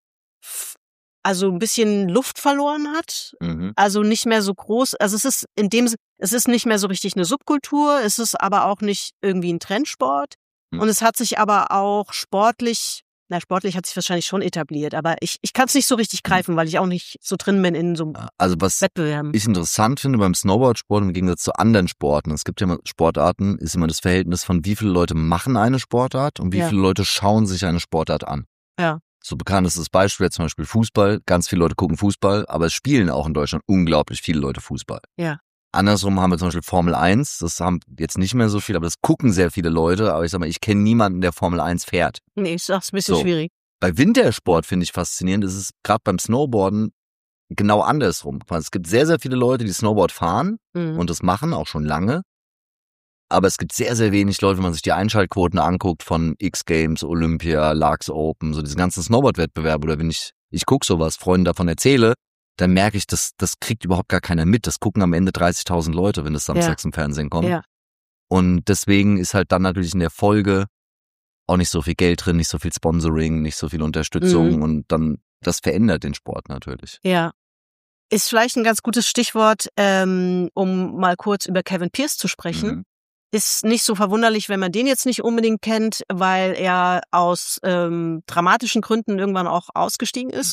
also ein bisschen Luft verloren hat, mhm. also nicht mehr so groß, also es ist in dem, es ist nicht mehr so richtig eine Subkultur, es ist aber auch nicht irgendwie ein Trendsport mhm. und es hat sich aber auch sportlich, na sportlich hat sich wahrscheinlich schon etabliert, aber ich, ich kann es nicht so richtig greifen, weil ich auch nicht so drin bin in so also was Wettbewerben. Ich interessant finde beim Snowboardsport im Gegensatz zu anderen Sporten, es gibt ja immer Sportarten, ist immer das Verhältnis von wie viele Leute machen eine Sportart und wie ja. viele Leute schauen sich eine Sportart an. Ja. So bekannt ist das Beispiel, zum Beispiel Fußball. Ganz viele Leute gucken Fußball, aber es spielen auch in Deutschland unglaublich viele Leute Fußball. Ja. Andersrum haben wir zum Beispiel Formel eins. Das haben jetzt nicht mehr so viel, aber das gucken sehr viele Leute. Aber ich sag mal, ich kenne niemanden, der Formel eins fährt. Nee, ich sag's ein bisschen so. schwierig. Bei Wintersport finde ich faszinierend, ist es gerade beim Snowboarden genau andersrum. Es gibt sehr, sehr viele Leute, die Snowboard fahren mhm. und das machen, auch schon lange. Aber es gibt sehr, sehr wenig Leute, wenn man sich die Einschaltquoten anguckt von X-Games, Olympia, Larks Open, so diese ganzen Snowboard-Wettbewerbe oder wenn ich, ich gucke sowas, Freunden davon erzähle, dann merke ich, das, das kriegt überhaupt gar keiner mit. Das gucken am Ende dreißigtausend Leute, wenn das samstags ja. im Fernsehen kommt. Ja. Und deswegen ist halt dann natürlich in der Folge auch nicht so viel Geld drin, nicht so viel Sponsoring, nicht so viel Unterstützung mhm. und dann, das verändert den Sport natürlich. Ja. Ist vielleicht ein ganz gutes Stichwort, ähm, um mal kurz über Kevin Pierce zu sprechen. Mhm. Ist nicht so verwunderlich, wenn man den jetzt nicht unbedingt kennt, weil er aus ähm, dramatischen Gründen irgendwann auch ausgestiegen ist.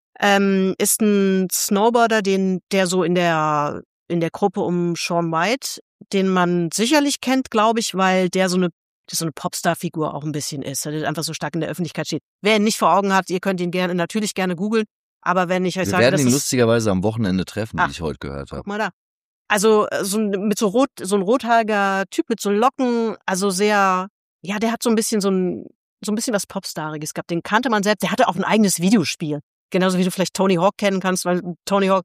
Ähm, ist ein Snowboarder, den der so in der in der Gruppe um Shaun White, den man sicherlich kennt, glaube ich, weil der so eine so eine Popstar-Figur auch ein bisschen ist, der einfach so stark in der Öffentlichkeit steht. Wer ihn nicht vor Augen hat, ihr könnt ihn gerne natürlich gerne googeln, aber wenn ich euch Wir sage, werden das ihn ist, lustigerweise am Wochenende treffen, Ach, wie ich heute gehört habe. Guck mal da. Also so mit so rot, so ein rothaariger Typ mit so Locken, also sehr, ja, der hat so ein bisschen so ein, so ein bisschen was Popstariges gehabt. Den kannte man selbst. Der hatte auch ein eigenes Videospiel. Genauso wie du vielleicht Tony Hawk kennen kannst, weil Tony Hawk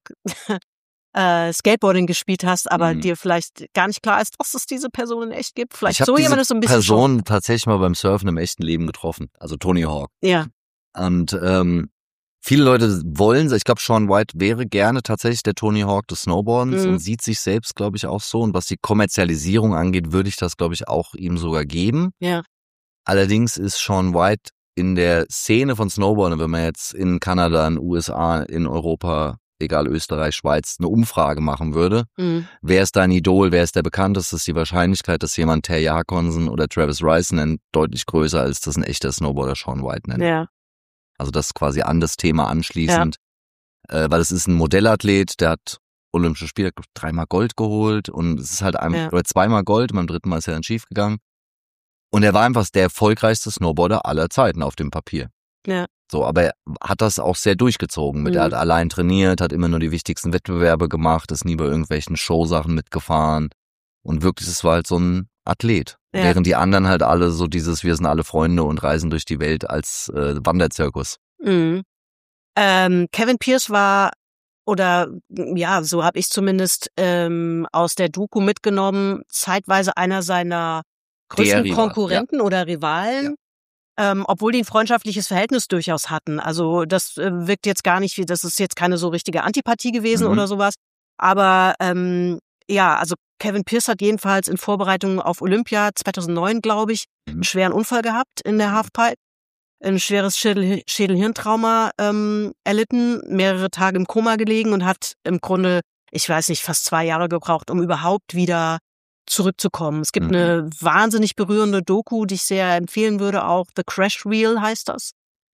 äh, Skateboarding gespielt hast, aber mhm. dir vielleicht gar nicht klar ist, dass es diese Person in echt gibt. Vielleicht so jemand ist so ein bisschen. Ich habe diese Person schon. tatsächlich mal beim Surfen im echten Leben getroffen. Also Tony Hawk. Ja. Und ähm, viele Leute wollen, ich glaube, Shaun White wäre gerne tatsächlich der Tony Hawk des Snowboardens mhm. und sieht sich selbst, glaube ich, auch so. Und was die Kommerzialisierung angeht, würde ich das, glaube ich, auch ihm sogar geben. Ja. Allerdings ist Shaun White in der Szene von Snowboardern, wenn man jetzt in Kanada, in den U S A, in Europa egal Österreich, Schweiz, eine Umfrage machen würde, Mhm. wer ist dein Idol, wer ist der bekannteste, ist die Wahrscheinlichkeit, dass jemand Terje Håkansson oder Travis Rice nennt, deutlich größer, als dass ein echter Snowboarder Shaun White nennt. Ja. Also das quasi an das Thema anschließend, ja. äh, weil es ist ein Modellathlet, der hat Olympische Spiele dreimal Gold geholt und es ist halt einfach, ja. oder zweimal Gold, beim dritten Mal ist er dann schief gegangen. Und er war einfach der erfolgreichste Snowboarder aller Zeiten auf dem Papier. Ja. So, aber er hat das auch sehr durchgezogen. Mit, Mhm. Er hat allein trainiert, hat immer nur die wichtigsten Wettbewerbe gemacht, ist nie bei irgendwelchen Showsachen mitgefahren. Und wirklich, es war halt so ein Athlet. Ja. Während die anderen halt alle so dieses, wir sind alle Freunde und reisen durch die Welt als äh, Wanderzirkus. Mhm. Ähm, Kevin Pearce war, oder ja, so habe ich zumindest ähm, aus der Doku mitgenommen, zeitweise einer seiner größten Der Rival, Konkurrenten oder Rivalen. Ähm, obwohl die ein freundschaftliches Verhältnis durchaus hatten. Also das äh, wirkt jetzt gar nicht wie, das ist jetzt keine so richtige Antipathie gewesen Mhm. oder sowas. Aber ähm, ja, also Kevin Pearce hat jedenfalls in Vorbereitung auf Olympia zweitausendneun, glaube ich, Mhm. einen schweren Unfall gehabt in der Halfpipe. Ein schweres Schädel- Schädelhirntrauma ähm, erlitten, mehrere Tage im Koma gelegen und hat im Grunde, ich weiß nicht, fast zwei Jahre gebraucht, um überhaupt wieder zurückzukommen. Es gibt Mhm. eine wahnsinnig berührende Doku, die ich sehr empfehlen würde, auch The Crash Reel heißt das.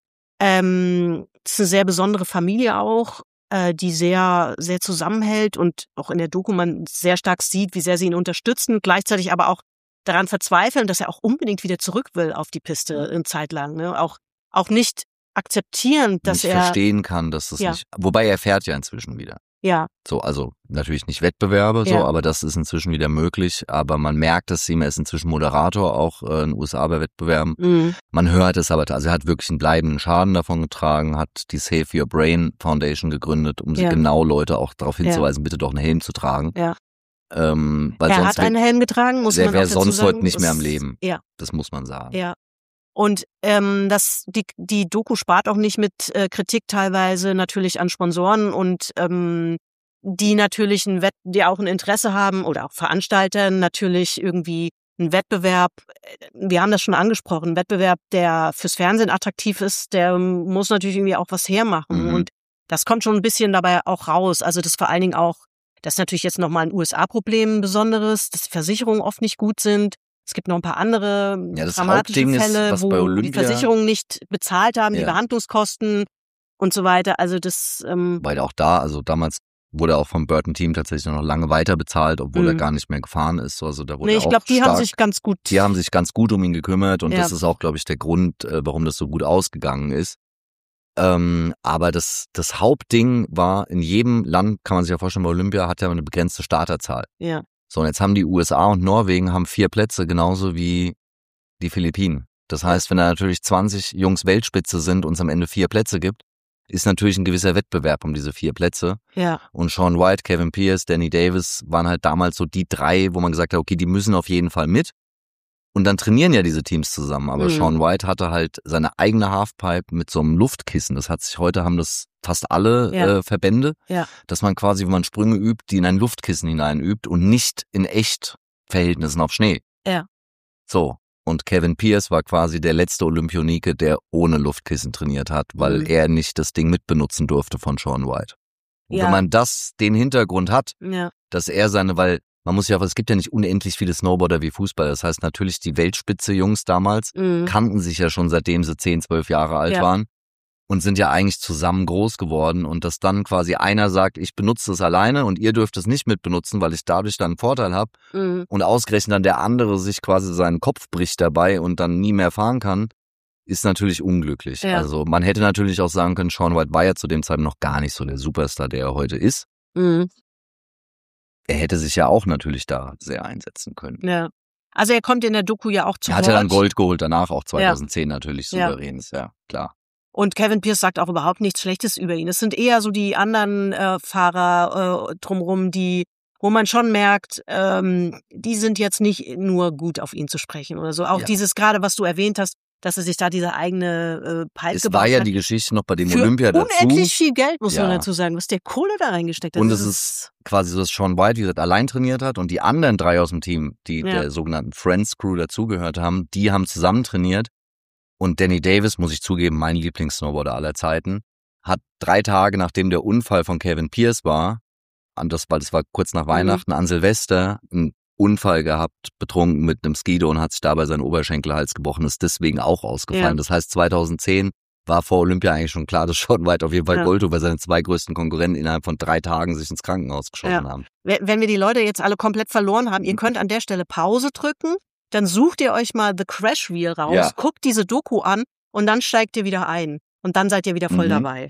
Ähm, das ist eine sehr besondere Familie auch, äh, die sehr, sehr zusammenhält und auch in der Doku man sehr stark sieht, wie sehr sie ihn unterstützen, gleichzeitig aber auch daran verzweifeln, dass er auch unbedingt wieder zurück will auf die Piste eine Zeit lang. Ne? Auch, auch nicht akzeptieren, dass nicht er... verstehen kann, dass es Ja. nicht, wobei er fährt ja inzwischen wieder. Ja, So, also natürlich nicht Wettbewerbe, so, Ja. aber das ist inzwischen wieder möglich. Aber man merkt es ihm, er ist inzwischen Moderator auch äh, in den U S A bei Wettbewerben. mhm. Man hört es aber, also er hat wirklich einen bleibenden Schaden davon getragen, hat die Save Your Brain Foundation gegründet, um sie Ja. genau Leute auch darauf Ja. hinzuweisen, bitte doch einen Helm zu tragen. Ja. Ähm, weil Er sonst hat einen Helm getragen, muss der man auch wäre dazu sonst sagen. heute nicht mehr am Das- Leben. Ja, Das muss man sagen. ja. Und ähm, das die die Doku spart auch nicht mit äh, Kritik teilweise natürlich an Sponsoren und ähm, die natürlich ein Wett, die auch ein Interesse haben oder auch Veranstalter natürlich irgendwie ein Wettbewerb. Wir haben das schon angesprochen, ein Wettbewerb, der fürs Fernsehen attraktiv ist, der muss natürlich irgendwie auch was hermachen Mhm. und das kommt schon ein bisschen dabei auch raus. Also das vor allen Dingen auch, das ist natürlich jetzt nochmal ein U S A-Problem, ein besonderes, dass Versicherungen oft nicht gut sind. Es gibt noch ein paar andere Ja, das dramatische Hauptding ist, Fälle, was wo bei die Olympia- Versicherungen nicht bezahlt haben, die Ja. Behandlungskosten und so weiter. Also das, ähm, Weil auch da, also damals wurde er auch vom Burton-Team tatsächlich noch lange weiter bezahlt, obwohl Mhm. er gar nicht mehr gefahren ist. Also da wurde nee, er ich auch glaube, die stark, haben sich ganz gut. die haben sich ganz gut um ihn gekümmert und Ja. das ist auch, glaube ich, der Grund, äh, warum das so gut ausgegangen ist. Ähm, aber das, das Hauptding war, in jedem Land, kann man sich ja vorstellen, bei Olympia hat ja eine begrenzte Starterzahl. Ja, So, und jetzt haben die U S A und Norwegen haben vier Plätze, genauso wie die Philippinen. Das heißt, wenn da natürlich zwanzig Jungs Weltspitze sind und es am Ende vier Plätze gibt, ist natürlich ein gewisser Wettbewerb um diese vier Plätze. ja, Und Shaun White, Kevin Pearce, Danny Davis waren halt damals so die drei, wo man gesagt hat, okay, die müssen auf jeden Fall mit. Und dann trainieren ja diese Teams zusammen. Aber Mhm. Shaun White hatte halt seine eigene Halfpipe mit so einem Luftkissen. Das hat sich heute, haben das fast alle Ja. äh, Verbände, ja, dass man quasi, wenn man Sprünge übt, die in ein Luftkissen hineinübt und nicht in Echtverhältnissen auf Schnee. Ja. So. Und Kevin Pearce war quasi der letzte Olympionike, der ohne Luftkissen trainiert hat, weil Mhm. er nicht das Ding mitbenutzen durfte von Shaun White. Und Ja. wenn man das, den Hintergrund hat, ja, dass er seine, weil man muss ja, es gibt ja nicht unendlich viele Snowboarder wie Fußballer. Das heißt natürlich, die Weltspitze-Jungs damals mhm. kannten sich ja schon, seitdem sie zehn, zwölf Jahre alt Ja. waren und sind ja eigentlich zusammen groß geworden. Und dass dann quasi einer sagt, ich benutze es alleine und ihr dürft es nicht mitbenutzen, weil ich dadurch dann einen Vorteil habe. Mhm. Und ausgerechnet dann der andere sich quasi seinen Kopf bricht dabei und dann nie mehr fahren kann, ist natürlich unglücklich. Ja. Also man hätte natürlich auch sagen können, Shaun White war ja zu dem Zeitpunkt noch gar nicht so der Superstar, der er heute ist. Mhm. Er hätte sich ja auch natürlich da sehr einsetzen können. Ja. Also er kommt in der Doku ja auch zu Er hat ja dann Wort. Gold geholt, danach auch zweitausendzehn natürlich Ja. souverän, ist ja klar. Und Kevin Pearce sagt auch überhaupt nichts Schlechtes über ihn. Es sind eher so die anderen äh, Fahrer äh, drumherum, die, wo man schon merkt, ähm, die sind jetzt nicht nur gut auf ihn zu sprechen oder so. Auch Ja. dieses gerade, was du erwähnt hast, dass er sich da diese eigene äh, Pipe Es gebaut war ja hat. die Geschichte noch bei dem Für Olympia dazu. unendlich viel Geld, muss man Ja. dazu sagen, was der Kohle da reingesteckt hat. Und Das es ist quasi so, dass Shaun White, wie gesagt, allein trainiert hat und die anderen drei aus dem Team, die Ja. der sogenannten Friends Crew dazugehört haben, die haben zusammen trainiert. Und Danny Davis, muss ich zugeben, mein Lieblings-Snowboarder aller Zeiten, hat drei Tage nachdem der Unfall von Kevin Pierce war, an das, weil das war kurz nach Weihnachten, mhm. an Silvester, einen Unfall gehabt, betrunken mit einem Skido und hat sich dabei seinen Oberschenkelhals gebrochen, ist deswegen auch ausgefallen. Ja. Das heißt, zweitausendzehn war vor Olympia eigentlich schon klar, dass Shaun White auf jeden Fall ja. Gold, weil seine zwei größten Konkurrenten innerhalb von drei Tagen sich ins Krankenhaus geschossen ja. haben. Wenn wir die Leute jetzt alle komplett verloren haben, ihr könnt an der Stelle Pause drücken, dann sucht ihr euch mal The Crash Reel raus, ja. guckt diese Doku an und dann steigt ihr wieder ein. Und dann seid ihr wieder voll mhm. dabei.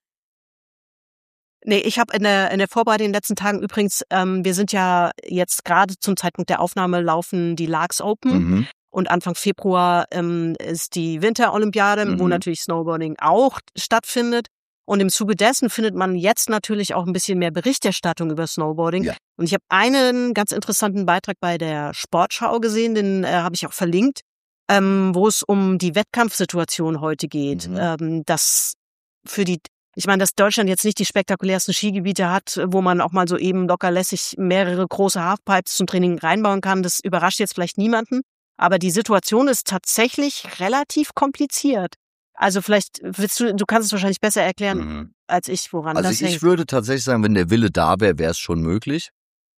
Nee, ich habe in der, in der Vorbereitung in den letzten Tagen übrigens, ähm, wir sind ja jetzt gerade zum Zeitpunkt der Aufnahme laufen die Larks Open mhm. und Anfang Februar ähm, ist die Winterolympiade, mhm. wo natürlich Snowboarding auch stattfindet. Und im Zuge dessen findet man jetzt natürlich auch ein bisschen mehr Berichterstattung über Snowboarding. Ja. Und ich habe einen ganz interessanten Beitrag bei der Sportschau gesehen, den äh, habe ich auch verlinkt, ähm, wo es um die Wettkampfsituation heute geht. Mhm. Ähm, das für die Ich meine, dass Deutschland jetzt nicht die spektakulärsten Skigebiete hat, wo man auch mal so eben locker lässig mehrere große Halfpipes zum Training reinbauen kann, das überrascht jetzt vielleicht niemanden. Aber die Situation ist tatsächlich relativ kompliziert. Also vielleicht willst du, du kannst es wahrscheinlich besser erklären mhm. als ich, woran also das hängt. Also hängt. ich würde tatsächlich sagen, wenn der Wille da wäre, wäre es schon möglich.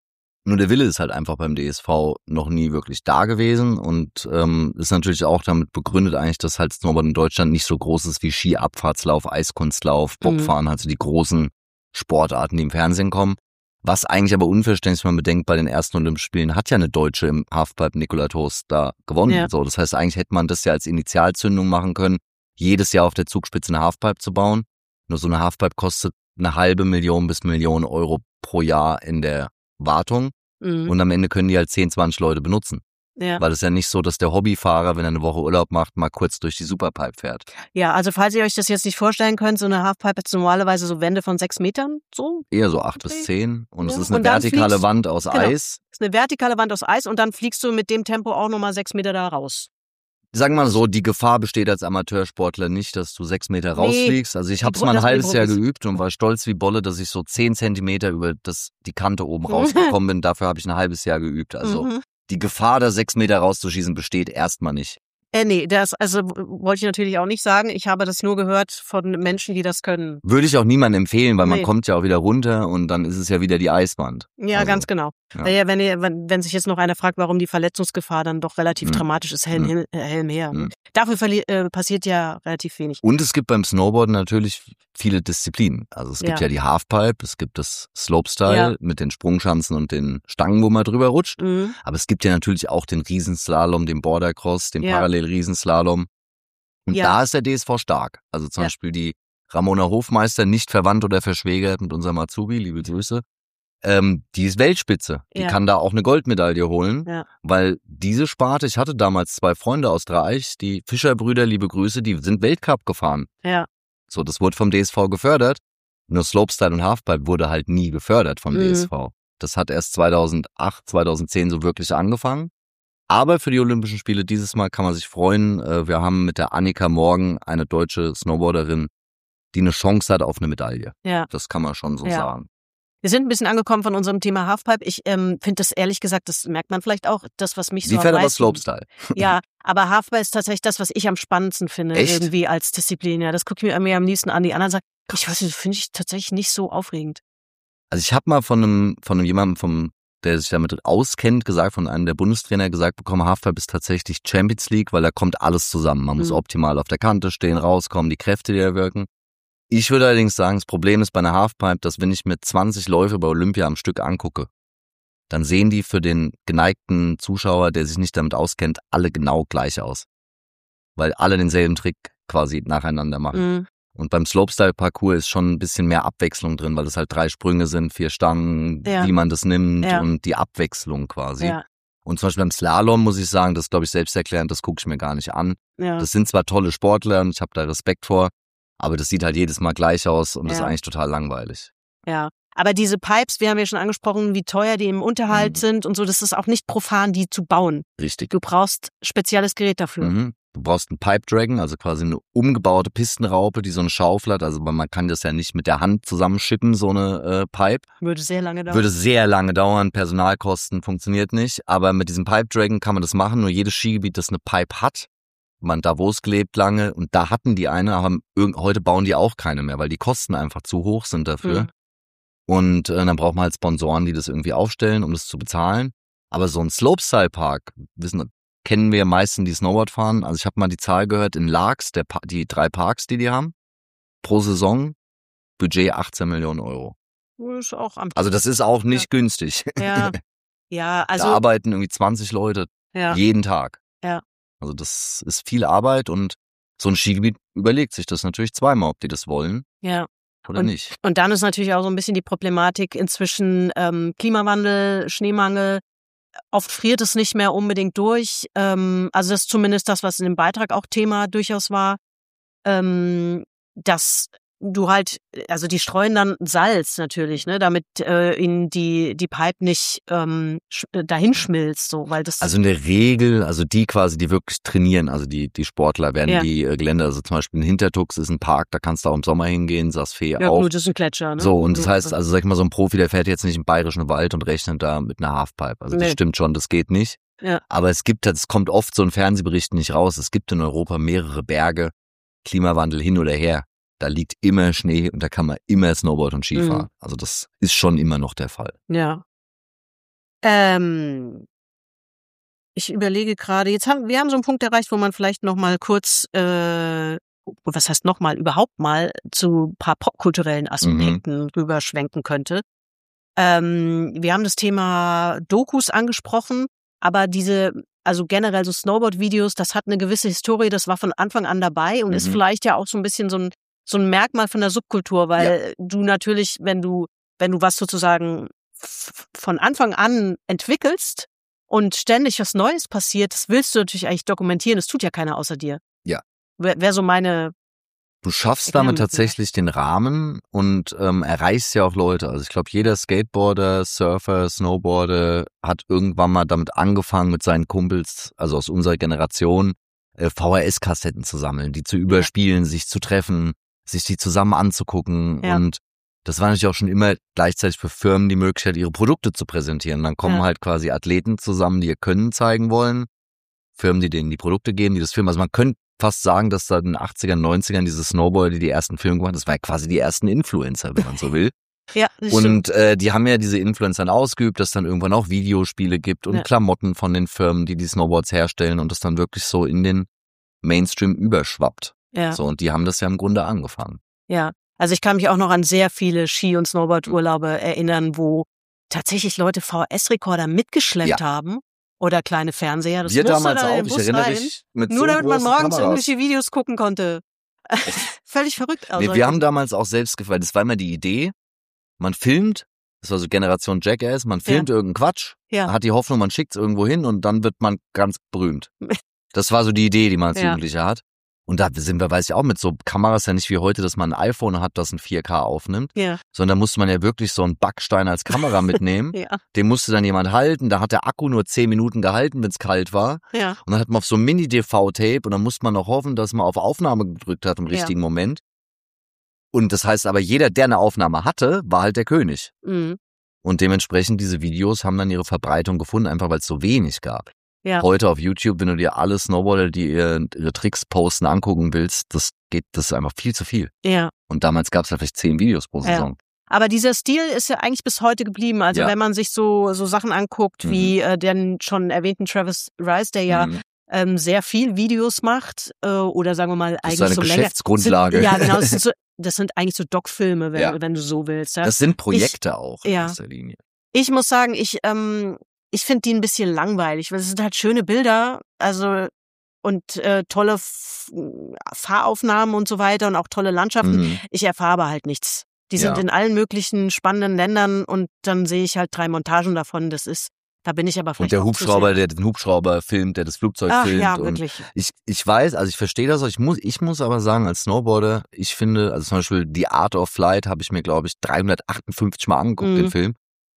Nur der Wille ist halt einfach beim D S V noch nie wirklich da gewesen und ähm, ist natürlich auch damit begründet eigentlich, dass halt Snowboard in Deutschland nicht so groß ist wie Ski, Abfahrtslauf, Eiskunstlauf, Bobfahren, mhm. also die großen Sportarten, die im Fernsehen kommen. Was eigentlich aber unverständlich, wenn man bedenkt, bei den ersten Olympischen Spielen hat ja eine Deutsche im Halfpipe, Nicola Tost, da gewonnen. Ja. So, das heißt, eigentlich hätte man das ja als Initialzündung machen können, jedes Jahr auf der Zugspitze eine Halfpipe zu bauen. Nur so eine Halfpipe kostet eine halbe Million bis Million Euro pro Jahr in der Wartung. Mhm. Und am Ende können die halt zehn, zwanzig Leute benutzen. Ja. Weil es ja nicht so, dass der Hobbyfahrer, wenn er eine Woche Urlaub macht, mal kurz durch die Superpipe fährt. Ja, also falls ihr euch das jetzt nicht vorstellen könnt, so eine Halfpipe hat normalerweise so Wände von sechs Metern, so? Eher so acht bis zehn. Und ja. es ist eine vertikale fliegst, Wand aus genau, Eis. Es ist eine vertikale Wand aus Eis und dann fliegst du mit dem Tempo auch nochmal sechs Meter da raus. Sagen wir mal so, die Gefahr besteht als Amateursportler nicht, dass du sechs Meter rausfliegst. Also ich habe es mal ein halbes Jahr geübt und war stolz wie Bolle, dass ich so zehn Zentimeter über das, die Kante oben rausgekommen bin. Dafür habe ich ein halbes Jahr geübt. Also mhm. die Gefahr, da sechs Meter rauszuschießen, besteht erstmal nicht. Äh, nee, das also wollte ich natürlich auch nicht sagen. Ich habe das nur gehört von Menschen, die das können. Würde ich auch niemandem empfehlen, weil nee. man kommt ja auch wieder runter und dann ist es ja wieder die Eiswand. Ja, also, ganz genau. Ja. Ja, wenn, ihr, wenn, wenn sich jetzt noch einer fragt, warum die Verletzungsgefahr dann doch relativ mhm. dramatisch ist, Helm, mhm. Helm her. Mhm. Dafür verli- äh, passiert ja relativ wenig. Und es gibt beim Snowboarden natürlich viele Disziplinen. Also es gibt ja, ja die Halfpipe, es gibt das Slopestyle ja. mit den Sprungschanzen und den Stangen, wo man drüber rutscht. Mhm. Aber es gibt ja natürlich auch den Riesenslalom, den Bordercross, den ja. Parallel-Riesenslalom. Und ja. da ist der D S V stark. Also zum ja. Beispiel die Ramona Hofmeister, nicht verwandt oder verschwägert mit unserem Azubi, liebe Grüße. Ähm, die ist Weltspitze. Die ja. kann da auch eine Goldmedaille holen, ja. weil diese Sparte, ich hatte damals zwei Freunde aus Dreieich, die Fischerbrüder, liebe Grüße, die sind Weltcup gefahren. Ja. So, das wurde vom D S V gefördert. Nur Slopestyle und Halfpipe wurde halt nie gefördert vom mhm. D S V. Das hat erst zweitausendacht, zweitausendzehn so wirklich angefangen. Aber für die Olympischen Spiele dieses Mal kann man sich freuen. Wir haben mit der Annika Morgen eine deutsche Snowboarderin, die eine Chance hat auf eine Medaille. Ja. Das kann man schon so ja. sagen. Wir sind ein bisschen angekommen von unserem Thema Halfpipe. Ich ähm, finde das ehrlich gesagt, das merkt man vielleicht auch, das, was mich so Die fährt aber Slopestyle. Ja, aber Halfpipe ist tatsächlich das, was ich am spannendsten finde. Echt? Irgendwie als Disziplin. Ja, das gucke ich mir, mir am liebsten an. Die anderen sagen, ich weiß nicht, finde ich tatsächlich nicht so aufregend. Also ich habe mal von einem, von einem jemandem, vom, der sich damit auskennt, gesagt, von einem der Bundestrainer gesagt bekommen, Halfpipe ist tatsächlich Champions League, weil da kommt alles zusammen. Man mhm. muss optimal auf der Kante stehen, rauskommen, die Kräfte, die da wirken. Ich würde allerdings sagen, das Problem ist bei einer Halfpipe, dass wenn ich mir zwanzig Läufe bei Olympia am Stück angucke, dann sehen die für den geneigten Zuschauer, der sich nicht damit auskennt, alle genau gleich aus. Weil alle denselben Trick quasi nacheinander machen. Mhm. Und beim Slopestyle-Parcours ist schon ein bisschen mehr Abwechslung drin, weil es halt drei Sprünge sind, vier Stangen, ja. wie man das nimmt ja. und die Abwechslung quasi. Ja. Und zum Beispiel beim Slalom muss ich sagen, das ist glaube ich selbsterklärend, das gucke ich mir gar nicht an. Ja. Das sind zwar tolle Sportler und ich habe da Respekt vor, aber das sieht halt jedes Mal gleich aus und ja. das ist eigentlich total langweilig. Ja, aber diese Pipes, wir haben ja schon angesprochen, wie teuer die im Unterhalt mhm. sind und so, das ist auch nicht profan, die zu bauen. Richtig. Du brauchst spezielles Gerät dafür. Mhm. Du brauchst einen Pipe Dragon, also quasi eine umgebaute Pistenraupe, die so eine Schaufel hat. Also man kann das ja nicht mit der Hand zusammenschippen, so eine äh, Pipe. Würde sehr lange dauern. Würde sehr lange dauern, Personalkosten funktioniert nicht. Aber mit diesem Pipe Dragon kann man das machen. Nur jedes Skigebiet, das eine Pipe hat, Man Davos gelebt lange und da hatten die eine, aber heute bauen die auch keine mehr, weil die Kosten einfach zu hoch sind dafür. Mhm. Und äh, dann braucht man halt Sponsoren, die das irgendwie aufstellen, um das zu bezahlen. Aber so ein Slopestyle-Park, wissen, kennen wir meisten, die Snowboard fahren. Also ich habe mal die Zahl gehört, in Largs, der pa- die drei Parks, die die haben, pro Saison, Budget achtzehn Millionen Euro. Das ist auch am also das ist auch nicht ja. günstig. Ja, ja, also. Da arbeiten irgendwie zwanzig Leute ja. jeden Tag. Ja. Also das ist viel Arbeit und so ein Skigebiet überlegt sich das natürlich zweimal, ob die das wollen ja. oder und, nicht. Und dann ist natürlich auch so ein bisschen die Problematik inzwischen ähm, Klimawandel, Schneemangel. Oft friert es nicht mehr unbedingt durch. Ähm, also das ist zumindest das, was in dem Beitrag auch Thema durchaus war. Ähm, dass du halt, also die streuen dann Salz natürlich, ne, damit äh, ihnen die die Pipe nicht ähm, sch- dahin schmilzt, so, weil das. Also in der Regel, also die quasi, die wirklich trainieren, also die die Sportler werden ja. die äh, Gelände, also zum Beispiel in Hintertux ist ein Park, da kannst du auch im Sommer hingehen, Saas-Fee ja, auch. Gut, das ist ein Gletscher, ne? So, und das heißt, also sag ich mal, so ein Profi, der fährt jetzt nicht im Bayerischen Wald und rechnet da mit einer Halfpipe. Also nee. Das stimmt schon, das geht nicht. Ja. Aber es gibt, es kommt oft so in Fernsehberichten nicht raus, es gibt in Europa mehrere Berge, Klimawandel hin oder her. Da liegt immer Schnee und da kann man immer Snowboard und Ski fahren. Mhm. Also das ist schon immer noch der Fall. Ja. Ähm, ich überlege gerade, jetzt haben wir haben so einen Punkt erreicht, wo man vielleicht noch mal kurz, äh, was heißt noch mal, überhaupt mal zu ein paar popkulturellen Aspekten mhm. rüberschwenken könnte. Ähm, wir haben das Thema Dokus angesprochen, aber diese, also generell so Snowboard-Videos, das hat eine gewisse Historie, das war von Anfang an dabei und mhm. ist vielleicht ja auch so ein bisschen so ein so ein Merkmal von der Subkultur, weil ja. du natürlich, wenn du, wenn du was sozusagen f- von Anfang an entwickelst und ständig was Neues passiert, das willst du natürlich eigentlich dokumentieren, das tut ja keiner außer dir. Ja. Wäre wär so meine... Du schaffst damit tatsächlich den Rahmen und ähm, erreichst ja auch Leute. Also ich glaube, jeder Skateboarder, Surfer, Snowboarder hat irgendwann mal damit angefangen, mit seinen Kumpels, also aus unserer Generation, äh, V H S-Kassetten zu sammeln, die zu überspielen, ja. sich zu treffen, sich die zusammen anzugucken ja. und das war natürlich auch schon immer gleichzeitig für Firmen die Möglichkeit, ihre Produkte zu präsentieren. Dann kommen ja. halt quasi Athleten zusammen, die ihr Können zeigen wollen, Firmen, die denen die Produkte geben, die das filmen. Also man könnte fast sagen, dass da in den achtzigern, neunzigern diese Snowboarder, die die ersten Filme gemacht haben, das war ja quasi die ersten Influencer, wenn man so will. Ja, das und äh, die haben ja diese Influencer dann ausgeübt, dass es dann irgendwann auch Videospiele gibt und ja. Klamotten von den Firmen, die die Snowboards herstellen und das dann wirklich so in den Mainstream überschwappt. Ja. So, und die haben das ja im Grunde angefangen. Ja, also ich kann mich auch noch an sehr viele Ski- und Snowboard-Urlaube erinnern, wo tatsächlich Leute V H S-Rekorder mitgeschleppt ja. haben oder kleine Fernseher. Das Wir musste damals dann auch, in den Bus ich erinnere rein, mich. Mit nur so damit man morgens Kameras. irgendwelche Videos gucken konnte. Völlig verrückt. Also nee, wir haben damals auch selbst gefallen. Das war immer die Idee, man filmt, das war so Generation Jackass, man filmt ja. irgendeinen Quatsch, ja. hat die Hoffnung, man schickt es irgendwo hin und dann wird man ganz berühmt. Das war so die Idee, die man als ja. Jugendlicher hat. Und da sind wir, weiß ich auch, mit so Kameras ja nicht wie heute, dass man ein iPhone hat, das ein vier K aufnimmt, ja. sondern da musste man ja wirklich so einen Backstein als Kamera mitnehmen. ja. Den musste dann jemand halten, da hat der Akku nur zehn Minuten gehalten, wenn es kalt war. Ja. Und dann hat man auf so ein Mini-D V-Tape und dann musste man noch hoffen, dass man auf Aufnahme gedrückt hat im richtigen ja. Moment. Und das heißt aber, jeder, der eine Aufnahme hatte, war halt der König. Mhm. Und dementsprechend, diese Videos haben dann ihre Verbreitung gefunden, einfach weil es so wenig gab. Ja. Heute auf YouTube, wenn du dir alle Snowboarder, die ihre, ihre Tricks posten, angucken willst, das geht, das ist einfach viel zu viel. Ja. Und damals gab es halt vielleicht zehn Videos pro Saison. Ja. Aber dieser Stil ist ja eigentlich bis heute geblieben. Also ja. wenn man sich so so Sachen anguckt, mhm. wie äh, den schon erwähnten Travis Rice, der ja mhm. ähm, sehr viel Videos macht, äh, oder sagen wir mal das eigentlich ist eine so Geschäftsgrundlage. Länger. Sind, ja, genau. Das sind, so, das sind eigentlich so Doc-Filme, wenn, ja. wenn du so willst. Ja? Das sind Projekte ich, auch in ja. erster Linie. Ich muss sagen, ich ähm, ich finde die ein bisschen langweilig, weil es sind halt schöne Bilder, also und äh, tolle F- Fahraufnahmen und so weiter und auch tolle Landschaften. Mhm. Ich erfahre aber halt nichts. Die sind ja. in allen möglichen spannenden Ländern und dann sehe ich halt drei Montagen davon. Das ist, da bin ich aber vielleicht. Und der Hubschrauber, der den Hubschrauber filmt, der das Flugzeug Ach, filmt. Ja, und wirklich. Ich, ich weiß, also ich verstehe das auch. Ich muss, ich muss aber sagen, als Snowboarder, ich finde, also zum Beispiel The Art of Flight habe ich mir, glaube ich, dreihundertachtundfünfzig Mal angeguckt, Mhm. den Film.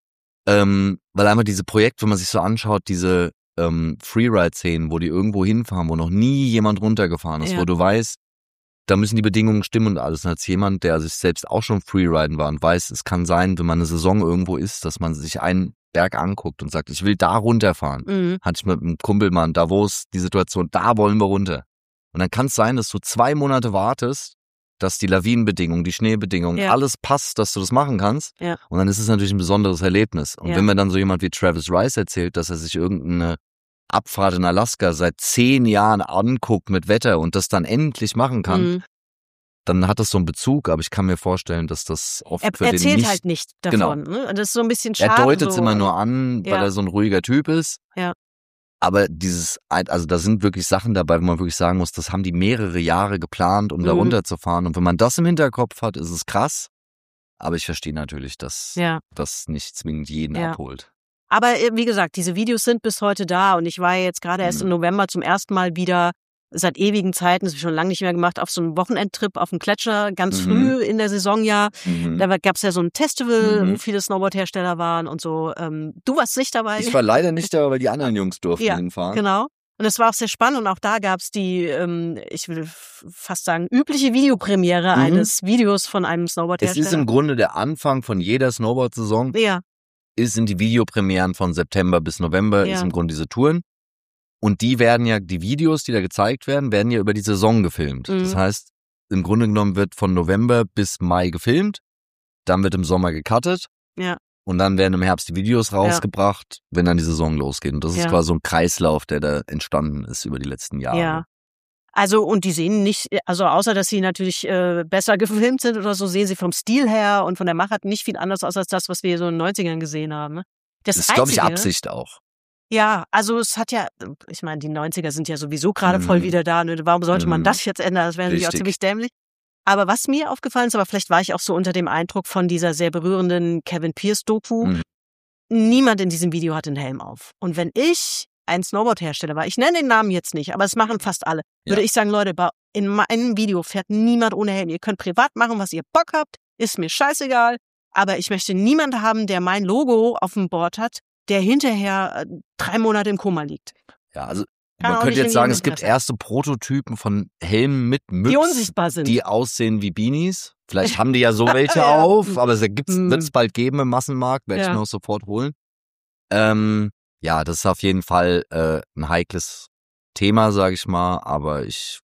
Ähm, weil einmal diese Projekte, wenn man sich so anschaut, diese ähm, Freeride-Szenen, wo die irgendwo hinfahren, wo noch nie jemand runtergefahren ist, Ja. wo du weißt, da müssen die Bedingungen stimmen und alles. Und als jemand, der sich selbst auch schon Freeriden war und weiß, es kann sein, wenn man eine Saison irgendwo ist, dass man sich einen Berg anguckt und sagt, ich will da runterfahren. Mhm. Hatte ich mit einem Kumpel mal in Davos die Situation, da wollen wir runter. Und dann kann es sein, dass du zwei Monate wartest, dass die Lawinenbedingungen, die Schneebedingungen, Ja. alles passt, dass du das machen kannst. Ja. Und dann ist es natürlich ein besonderes Erlebnis. Und Ja. wenn mir dann so jemand wie Travis Rice erzählt, dass er sich irgendeine Abfahrt in Alaska seit zehn Jahren anguckt mit Wetter und das dann endlich machen kann, Mhm. dann hat das so einen Bezug. Aber ich kann mir vorstellen, dass das oft Er für den erzählt nicht... halt nicht Genau. davon. Ne? Das ist so ein bisschen schade. Er deutet es so. immer nur an, weil Ja. er so ein ruhiger Typ ist. Ja. Aber dieses, also da sind wirklich Sachen dabei, wo man wirklich sagen muss, das haben die mehrere Jahre geplant, um da Mhm. runterzufahren. Und wenn man das im Hinterkopf hat, ist es krass. Aber ich verstehe natürlich, dass Ja. das nicht zwingend jeden Ja. abholt. Aber äh, wie gesagt, diese Videos sind bis heute da und ich war ja jetzt gerade erst Mhm. im November zum ersten Mal wieder seit ewigen Zeiten, das habe ich schon lange nicht mehr gemacht, auf so einem Wochenendtrip auf dem Gletscher, ganz Mhm. früh in der Saison ja. Mhm. Da gab es ja so ein Festival, Mhm. wo viele Snowboard-Hersteller waren und so. Ähm, du warst nicht dabei. Ich war leider nicht da, weil die anderen Jungs durften Ja, hinfahren. Genau. Und es war auch sehr spannend und auch da gab es die, ähm, ich will f- fast sagen, übliche Videopremiere Mhm. eines Videos von einem Es Snowboard-Hersteller. ist im Grunde der Anfang von jeder Snowboard-Saison. ja, Es sind die Videopremieren von September bis November, Ja. ist im Grunde diese Touren. Und die werden ja, die Videos, die da gezeigt werden, werden ja über die Saison gefilmt. Mhm. Das heißt, im Grunde genommen wird von November bis Mai gefilmt, dann wird im Sommer gecuttet Ja. und dann werden im Herbst die Videos rausgebracht, wenn dann die Saison losgeht. Und das ist Ja. quasi so ein Kreislauf, der da entstanden ist über die letzten Jahre. ja. Also, und die sehen nicht, also außer, dass sie natürlich äh, besser gefilmt sind oder so, sehen sie vom Stil her und von der Machart nicht viel anders aus als das, was wir so in den neunzigern gesehen haben. Ne? Das ist, glaube ich, Einzige- Absicht auch. Ja, also es hat ja, ich meine, die neunziger sind ja sowieso gerade Mhm. voll wieder da. Ne? Warum sollte man Mhm. das jetzt ändern? Das wäre natürlich auch Richtig. ziemlich dämlich. Aber was mir aufgefallen ist, aber vielleicht war ich auch so unter dem Eindruck von dieser sehr berührenden Kevin Pierce-Doku, Mhm. niemand in diesem Video hat einen Helm auf. Und wenn ich ein Snowboard-Hersteller war, ich nenne den Namen jetzt nicht, aber es machen fast alle, Ja. würde ich sagen, Leute, bei- in meinem Video fährt niemand ohne Helm. Ihr könnt privat machen, was ihr Bock habt, ist mir scheißegal, aber ich möchte niemanden haben, der mein Logo auf dem Board hat, der hinterher äh, drei Monate im Koma liegt. Ja, also Kann man auch könnte nicht jetzt in sagen, jedem es gibt Interesse. erste Prototypen von Helmen mit Die Mützen, unsichtbar sind. die aussehen wie Beanies. Vielleicht haben die ja so welche Ja. auf, aber es gibt's, Mhm. wird es bald geben im Massenmarkt, werde ich Ja. mir auch sofort holen. Ähm, ja, das ist auf jeden Fall äh, ein heikles Thema, sage ich mal, aber ich,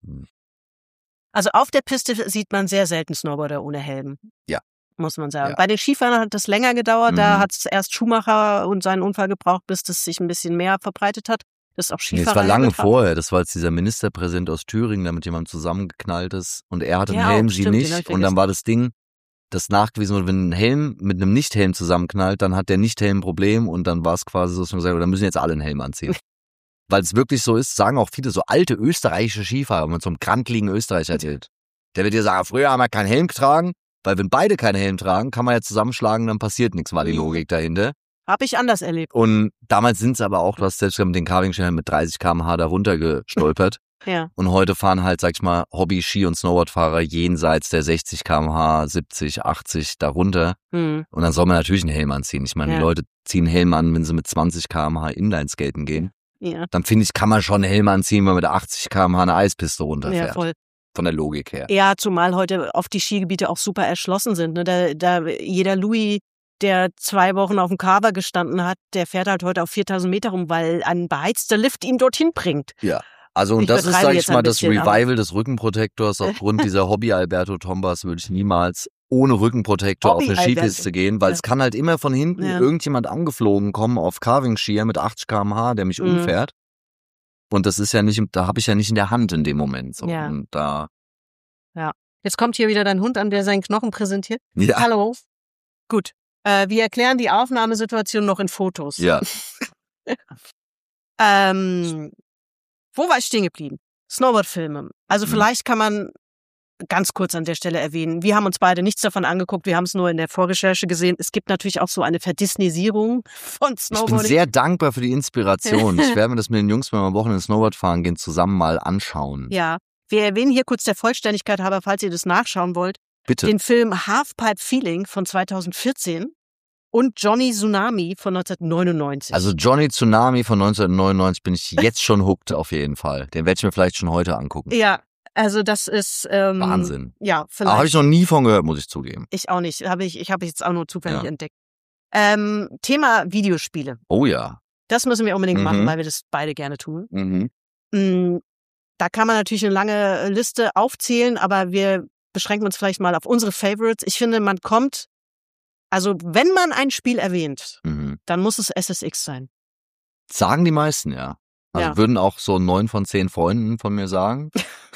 Also auf der Piste sieht man sehr selten Snowboarder ohne Helm. Ja. Muss man sagen. Ja. Bei den Skifahrern hat das länger gedauert. Da Mhm. hat es erst Schumacher und seinen Unfall gebraucht, bis das sich ein bisschen mehr verbreitet hat. Das ist auch nee, Skifahrer. es war lange betraf. vorher, das war jetzt dieser Ministerpräsident aus Thüringen, der mit jemandem zusammengeknallt ist und er hatte Der einen Helm, auch, sie stimmt, den hab nicht ich und dann vergessen. war das Ding, das nachgewiesen wurde, wenn ein Helm mit einem Nicht-Helm zusammenknallt, dann hat der Nicht-Helm ein Problem und dann war es quasi so, dass man gesagt hat, da müssen jetzt alle einen Helm anziehen. Weil es wirklich so ist, sagen auch viele so alte österreichische Skifahrer, wenn man so einem grandliegen Österreicher erzählt, der wird dir sagen, früher haben wir keinen Helm getragen, weil wenn beide keinen Helm tragen, kann man ja zusammenschlagen, dann passiert nichts, war die Logik dahinter. Hab ich anders erlebt. Und damals sind es aber auch, du hast selbst mit den Carving-Schildern mit dreißig Kilometer pro Stunde da runtergestolpert. Ja. Und heute fahren halt, sag ich mal, Hobby-Ski- und Snowboardfahrer jenseits der sechzig Kilometer pro Stunde, siebzig, achtzig da runter. Hm. Und dann soll man natürlich einen Helm anziehen. Ich meine, Ja. die Leute ziehen Helm an, wenn sie mit zwanzig Kilometer pro Stunde Inlineskaten gehen. Ja. Dann finde ich, kann man schon einen Helm anziehen, wenn man mit achtzig Kilometer pro Stunde eine Eispiste runterfährt. Ja, voll. Von der Logik her. Ja, zumal heute oft die Skigebiete auch super erschlossen sind. Ne? Da, da jeder Louis, der zwei Wochen auf dem Carver gestanden hat, der fährt halt heute auf viertausend Meter rum, weil ein beheizter Lift ihn dorthin bringt. Ja. Also und Ich das ist, übertreibe sag ich jetzt ein mal, das bisschen, aber- Revival des Rückenprotektors. Aufgrund dieser Hobby Alberto Tombas würde ich niemals ohne Rückenprotektor auf Hobby eine Alberto. Skipiste gehen, weil Ja. es kann halt immer von hinten Ja. irgendjemand angeflogen kommen auf Carving-Skier mit achtzig Kilometer pro Stunde, der mich Mhm. umfährt. Und das ist ja nicht, da habe ich ja nicht in der Hand in dem Moment. So. Ja. Und da, Jetzt kommt hier wieder dein Hund an, der seinen Knochen präsentiert. ja, Hallo. Gut. Äh, wir erklären die Aufnahmesituation noch in Fotos. ja. Ähm, wo war ich stehen geblieben? Snowboard-Filme. Also Mhm. vielleicht kann man ganz kurz an der Stelle erwähnen, wir haben uns beide nichts davon angeguckt, wir haben es nur in der Vorrecherche gesehen. Es gibt natürlich auch so eine Verdisneysierung von Ich bin Snowboarding. sehr dankbar für die Inspiration. Ich werde mir das mit den Jungs, wenn wir am Wochenende Snowboard fahren gehen, zusammen mal anschauen. Ja, wir erwähnen hier kurz der Vollständigkeit halber, falls ihr das nachschauen wollt, Bitte. den Film Halfpipe Feeling von zweitausendvierzehn und Johnny Tsunami von neunzehnhundertneunundneunzig. Also Johnny Tsunami von neunzehnhundertneunundneunzig bin ich jetzt schon hooked auf jeden Fall. Den werde ich mir vielleicht schon heute angucken. ja, also das ist ähm, Wahnsinn. Ja, Aber vielleicht. habe ich noch nie von gehört, muss ich zugeben. Ich auch nicht. Habe ich, ich habe jetzt auch nur zufällig Ja. entdeckt. Ähm, Thema Videospiele. Oh ja. Das müssen wir unbedingt Mhm. machen, weil wir das beide gerne tun. Mhm. Mm, da kann man natürlich eine lange Liste aufzählen, aber wir beschränken uns vielleicht mal auf unsere Favorites. Ich finde, man kommt, also wenn man ein Spiel erwähnt, mhm. dann muss es S S X sein. Sagen die meisten, ja. Also ja. würden auch so neun von zehn Freunden von mir sagen.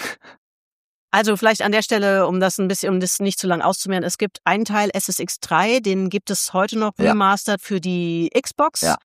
Also vielleicht an der Stelle, um das ein bisschen, um das nicht zu lang auszumehren, es gibt einen Teil S S X drei, den gibt es heute noch ja. remastered für die Xbox. Ja.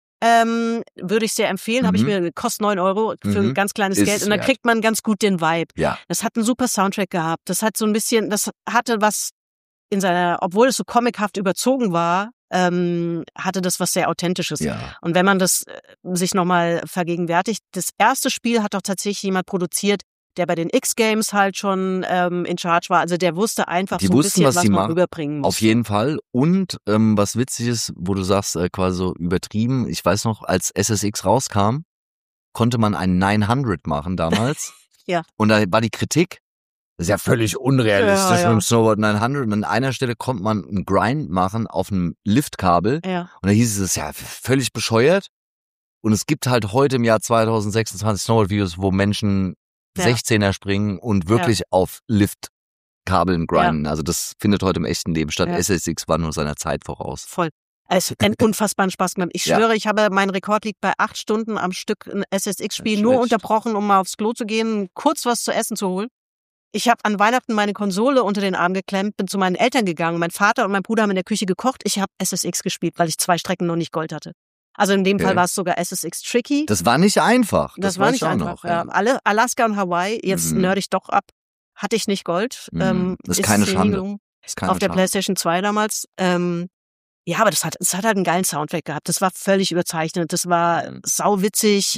Ähm, würde ich sehr empfehlen, mhm. habe ich mir, kostet neun Euro für mhm. ein ganz kleines Ist Geld und dann wert. Kriegt man ganz gut den Vibe. Ja. Das hat einen super Soundtrack gehabt, das hat so ein bisschen, das hatte was in seiner, obwohl es so comichaft überzogen war, ähm, hatte das was sehr Authentisches. Ja. Und wenn man das äh, sich nochmal vergegenwärtigt, das erste Spiel hat doch tatsächlich jemand produziert, der bei den X-Games halt schon ähm, in Charge war. Also der wusste einfach die so ein wussten, bisschen, was, was sie man machen. rüberbringen muss. Auf jeden Fall. Und ähm, was witzig ist, wo du sagst, äh, quasi so übertrieben, ich weiß noch, als S S X rauskam, konnte man ein neunhundert machen damals. Ja. Und da war die Kritik, das ist ja völlig unrealistisch ja, ja. mit dem Snowboard neunhundert. Und an einer Stelle konnte man einen Grind machen auf einem Liftkabel. Ja. Und da hieß es, das ist ja völlig bescheuert. Und es gibt halt heute im Jahr zwanzig sechsundzwanzig Snowboard-Videos, wo Menschen ja. sechzehner springen und wirklich ja. auf Liftkabeln grinden. Ja. Also das findet heute im echten Leben statt. Ja. S S X war nur seiner Zeit voraus. Voll. Es hat einen unfassbaren Spaß gemacht. Ich schwöre, ja. ich habe, mein Rekord liegt bei acht Stunden am Stück ein S S X-Spiel, nur unterbrochen, um mal aufs Klo zu gehen, kurz was zu essen zu holen. Ich habe an Weihnachten meine Konsole unter den Arm geklemmt, bin zu meinen Eltern gegangen. Mein Vater und mein Bruder haben in der Küche gekocht. Ich habe S S X gespielt, weil ich zwei Strecken noch nicht Gold hatte. Also in dem okay. Fall war es sogar S S X Tricky. Das war nicht einfach. Das, das war nicht einfach. Noch, ja. Ja. Alle Alaska und Hawaii, jetzt mhm. nerd ich doch ab, hatte ich nicht Gold. Mhm. Ähm, das ist, ist keine Schande. Ist keine auf der Schande. PlayStation zwei damals. Ähm, ja, aber das hat, das hat halt einen geilen Soundtrack gehabt. Das war völlig überzeichnet. Das war mhm. sauwitzig.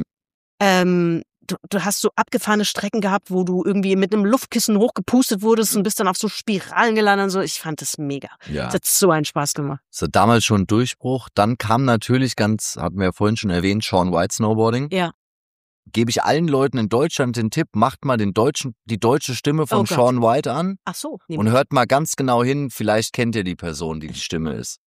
Ähm, du, du hast so abgefahrene Strecken gehabt, wo du irgendwie mit einem Luftkissen hochgepustet wurdest und bist dann auf so Spiralen gelandet und so. Ich fand das mega. Ja. Das hat so einen Spaß gemacht. Das hat damals schon ein Durchbruch. Dann kam natürlich ganz, hatten wir ja vorhin schon erwähnt, Shaun White Snowboarding. Ja. Gebe ich allen Leuten in Deutschland den Tipp, macht mal den deutschen, die deutsche Stimme von oh Shaun White an. Ach so. Und hört mal ganz genau hin, vielleicht kennt ihr die Person, die die Stimme ist.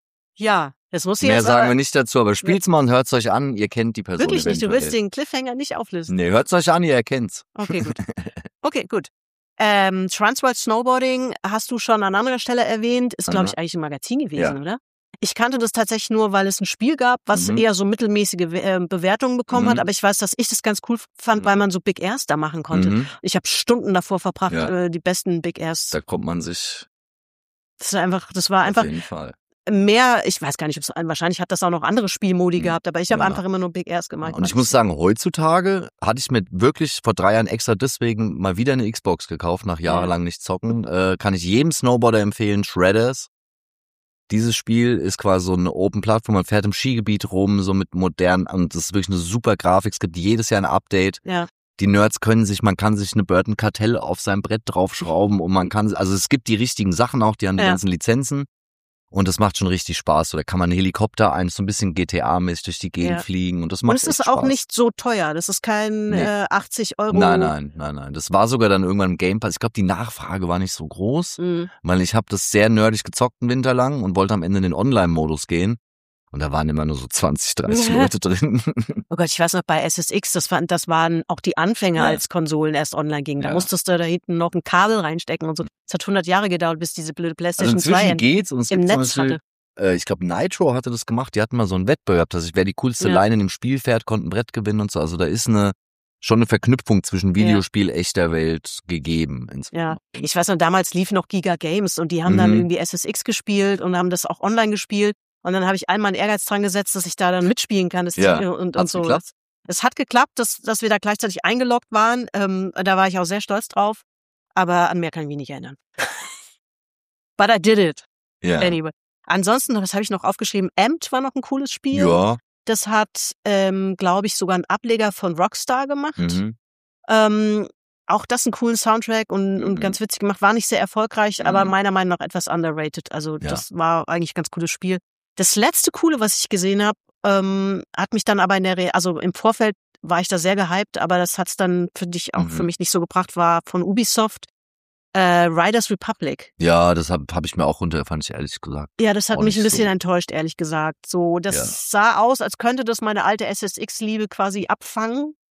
Ja, das muss ich Mehr jetzt sagen aber, wir nicht dazu, aber spielt's mal und hört's euch an, ihr kennt die Person. Wirklich nicht, eventuell. Du willst den Cliffhanger nicht auflösen. Nee, hört's euch an, ihr erkennt's. Okay, gut. Okay, gut. Ähm, Transworld Snowboarding hast du schon an anderer Stelle erwähnt, ist, glaube ich, eigentlich ein Magazin gewesen, ja. oder? Ich kannte das tatsächlich nur, weil es ein Spiel gab, was mhm. eher so mittelmäßige äh, Bewertungen bekommen mhm. hat, aber ich weiß, dass ich das ganz cool fand, mhm. weil man so Big Airs da machen konnte. Mhm. Ich habe Stunden davor verbracht, ja. äh, die besten Big Airs. Da kommt man sich... Das war einfach, das war einfach... Auf jeden Fall. Mehr, ich weiß gar nicht, ob's, wahrscheinlich hat das auch noch andere Spielmodi gehabt, aber ich habe ja. einfach immer nur Big Airs gemacht. Und ich muss sagen, heutzutage hatte ich mir wirklich vor drei Jahren extra deswegen mal wieder eine Xbox gekauft, nach jahrelang nicht zocken. Äh, kann ich jedem Snowboarder empfehlen, Shredders. Dieses Spiel ist quasi so eine Open-Plattform, man fährt im Skigebiet rum, so mit modernen, und das ist wirklich eine super Grafik, es gibt jedes Jahr ein Update. Ja. Die Nerds können sich, man kann sich eine Burton Cartel auf sein Brett draufschrauben und man kann, also es gibt die richtigen Sachen auch, die haben die ja. ganzen Lizenzen. Und das macht schon richtig Spaß. So, da kann man einen Helikopter ein, so ein bisschen G T A-mäßig durch die Gegend ja. fliegen. Und das macht Und es ist echt auch Spaß. Nicht so teuer. Das ist kein nee. äh, achtzig Euro. Nein, nein, nein, nein. Das war sogar dann irgendwann im Game Pass. Ich glaube, die Nachfrage war nicht so groß, mhm. weil ich habe das sehr nerdig gezockt einen Winter lang und wollte am Ende in den Online-Modus gehen. Und da waren immer nur so zwanzig, dreißig ja. Leute drin. Oh Gott, ich weiß noch, bei S S X, das, war, das waren auch die Anfänge, ja. als Konsolen erst online gingen. Da ja. musstest du da hinten noch ein Kabel reinstecken und so. Es hat hundert Jahre gedauert, bis diese blöde PlayStation also zwei geht's und es im gibt Netz zum Beispiel, hatte. Äh, ich glaube, Nitro hatte das gemacht. Die hatten mal so einen Wettbewerb, dass ich, wer die coolste ja. Leine in dem Spiel fährt, konnte ein Brett gewinnen und so. Also da ist eine schon eine Verknüpfung zwischen Videospiel, ja. echter Welt gegeben. Ja, ich weiß noch, damals lief noch Giga Games und die haben mhm. dann irgendwie S S X gespielt und haben das auch online gespielt. Und dann habe ich einmal einen Ehrgeiz dran gesetzt, dass ich da dann mitspielen kann. Das ja. und, und Hat's so. geklappt? Es hat geklappt, dass, dass wir da gleichzeitig eingeloggt waren. Ähm, da war ich auch sehr stolz drauf. Aber an mehr kann ich mich nicht erinnern. But I did it. Ja. Anyway. Ansonsten, was habe ich noch aufgeschrieben? Amped war noch ein cooles Spiel. Ja. Das hat, ähm, glaube ich, sogar einen Ableger von Rockstar gemacht. Mhm. Ähm, auch das einen coolen Soundtrack und, mhm. und ganz witzig gemacht. War nicht sehr erfolgreich, mhm. aber meiner Meinung nach etwas underrated. Also ja. das war eigentlich ein ganz cooles Spiel. Das letzte Coole, was ich gesehen habe, ähm, hat mich dann aber in der, Re- also im Vorfeld war ich da sehr gehypt, aber das hat's dann für dich auch mhm. für mich nicht so gebracht, war von Ubisoft, äh, Riders Republic. Ja, das habe hab ich mir auch runter, fand ich ehrlich gesagt. Ja, das hat auch mich ein bisschen so. enttäuscht, ehrlich gesagt. So, das ja. sah aus, als könnte das meine alte S S X-Liebe quasi abfangen.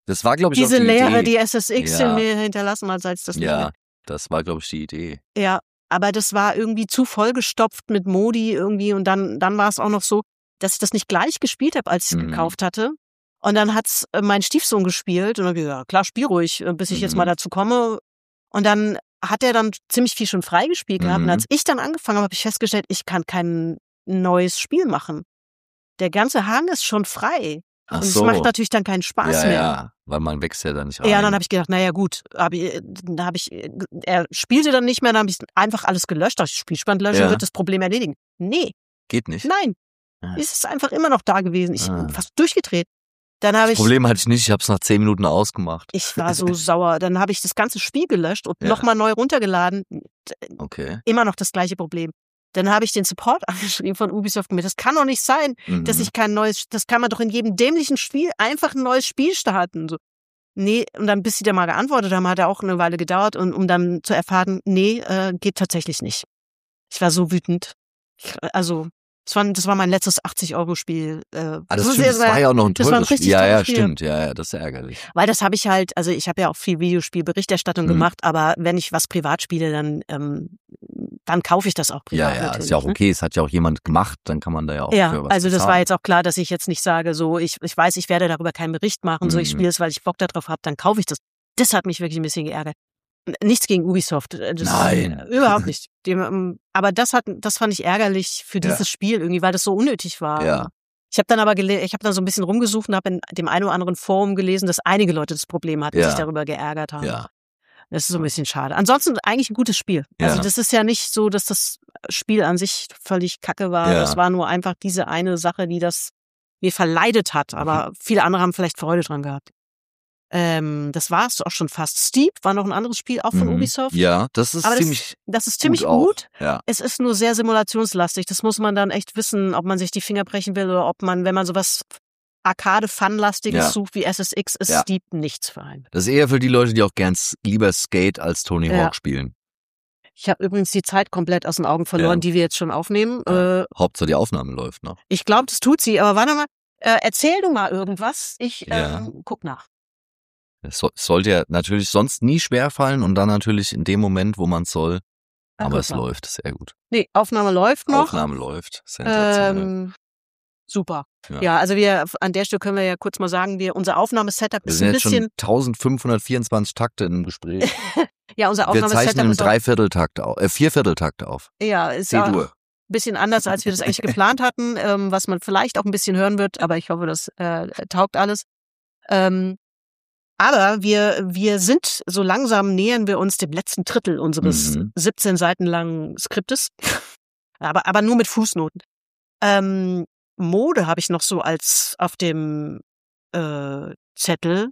Das war, glaube ich, Diese auch die Lehre, Idee. die S S X Ja. in mir hinterlassen hat, als das nicht Ja, mehr. das war, glaube ich, die Idee. Ja, aber das war irgendwie zu vollgestopft mit Modi irgendwie und dann, dann war es auch noch so, dass ich das nicht gleich gespielt habe, als ich es Mhm. gekauft hatte. Und dann hat's äh, mein Stiefsohn gespielt und dann hab ich gesagt, ja klar, spiel ruhig, äh, bis ich jetzt Mhm. mal dazu komme. Und dann hat er dann ziemlich viel schon freigespielt gehabt. Mhm. Und als ich dann angefangen habe, habe ich festgestellt, ich kann kein neues Spiel machen. Der ganze Hang ist schon frei. Ach und es so. macht natürlich dann keinen Spaß ja, mehr. ja, weil man wächst ja da nicht rein. Ja, dann habe ich gedacht, naja gut, hab ich, dann habe ich, er spielte dann nicht mehr, dann habe ich einfach alles gelöscht, dachte ich, Spielstand löschen, Ja. wird das Problem erledigen. Nee, Geht nicht. nein, Ah. es ist einfach immer noch da gewesen. Ich Ah. bin fast durchgedreht. Dann habe Das ich, Problem hatte ich nicht, ich habe es nach zehn Minuten ausgemacht. ich war so sauer. Dann habe ich das ganze Spiel gelöscht und Ja. nochmal neu runtergeladen. Okay. Immer noch das gleiche Problem. Dann habe ich den Support angeschrieben von Ubisoft und mir, das kann doch nicht sein, Mhm. dass ich kein neues, das kann man doch in jedem dämlichen Spiel einfach ein neues Spiel starten. So. Nee, und dann, bis sie da mal geantwortet haben, hat er auch eine Weile gedauert, und um dann zu erfahren, nee, äh, geht tatsächlich nicht. Ich war so wütend. Ich, also, das war, das war mein letztes achtzig-Euro-Spiel. Äh, Ah, das, muss stimmt, ich das erst mal- war ja auch noch ein das war ein teures Spiel. richtig Ja, teures ja, Spiel. stimmt. Ja, ja, das ist ärgerlich. Weil das habe ich halt, also ich habe ja auch viel Videospielberichterstattung Mhm. gemacht, aber wenn ich was privat spiele, dann, ähm, dann kaufe ich das auch Ja, privat. ja, natürlich, ist ja auch ne? okay. Es hat ja auch jemand gemacht, dann kann man da ja auch Ja, für was also das bezahlen. war jetzt auch klar, dass ich jetzt nicht sage, so ich, ich weiß, ich werde darüber keinen Bericht machen, so ich Mhm. spiele es, weil ich Bock darauf habe, dann kaufe ich das. Das hat mich wirklich ein bisschen geärgert. Nichts gegen Ubisoft. äh, Das, Nein. äh, Überhaupt nicht. Dem, ähm, aber das hat, das fand ich ärgerlich für Ja. dieses Spiel irgendwie, weil das so unnötig war. Ja. Ich habe dann aber gele- ich habe dann so ein bisschen rumgesucht und habe in dem einen oder anderen Forum gelesen, dass einige Leute das Problem hatten, Ja. sich darüber geärgert haben. Ja. Das ist so ein bisschen schade. Ansonsten eigentlich ein gutes Spiel. Also Ja. das ist ja nicht so, dass das Spiel an sich völlig kacke war. Ja. Das war nur einfach diese eine Sache, die das mir verleidet hat. Aber viele andere haben vielleicht Freude dran gehabt. Ähm, das war es auch schon fast. Steep war noch ein anderes Spiel, auch von Mhm. Ubisoft. Ja, das ist Aber ziemlich Das ist ziemlich gut. Auch. gut. Ja. Es ist nur sehr simulationslastig. Das muss man dann echt wissen, ob man sich die Finger brechen will oder ob man, wenn man sowas Arcade-Fun-lastiges Ja. sucht wie S S X, ist Ja. Steep nichts für einen. Das ist eher für die Leute, die auch gern s- lieber Skate als Tony Ja. Hawk spielen. Ich habe übrigens die Zeit komplett aus den Augen verloren, Ja. die wir jetzt schon aufnehmen. Ja. Äh, Hauptsache die Aufnahme läuft noch. ich glaube, das tut sie, aber warte mal. Äh, erzähl du mal irgendwas. Ich Ja. ähm, guck nach. Es so, es sollte ja natürlich sonst nie schwerfallen und dann natürlich in dem Moment, wo man es soll. Ach, Aber guck es mal. läuft, sehr gut. Nee, Aufnahme läuft noch. Aufnahme läuft. Sensationell. Ähm, super. Ja. Ja. also wir an der Stelle können wir ja kurz mal sagen, wir unser Aufnahmesetup Wir ist sind ein jetzt schon bisschen. eintausendfünfhundertvierundzwanzig Takte im Gespräch. Ja, unser Wir Aufnahmesetup zeichnen im ist auch, Dreivierteltakt auf, äh, Viervierteltakt auf. ja, ist auch C-Dur. ein bisschen anders, als wir das eigentlich geplant hatten, ähm, was man vielleicht auch ein bisschen hören wird, aber ich hoffe, das äh, taugt alles. Ähm, aber wir, wir sind, so langsam nähern wir uns dem letzten Drittel unseres Mhm. siebzehn Seiten langen Skriptes. aber, aber nur mit Fußnoten. Ähm, Mode habe ich noch so als auf dem äh, Zettel.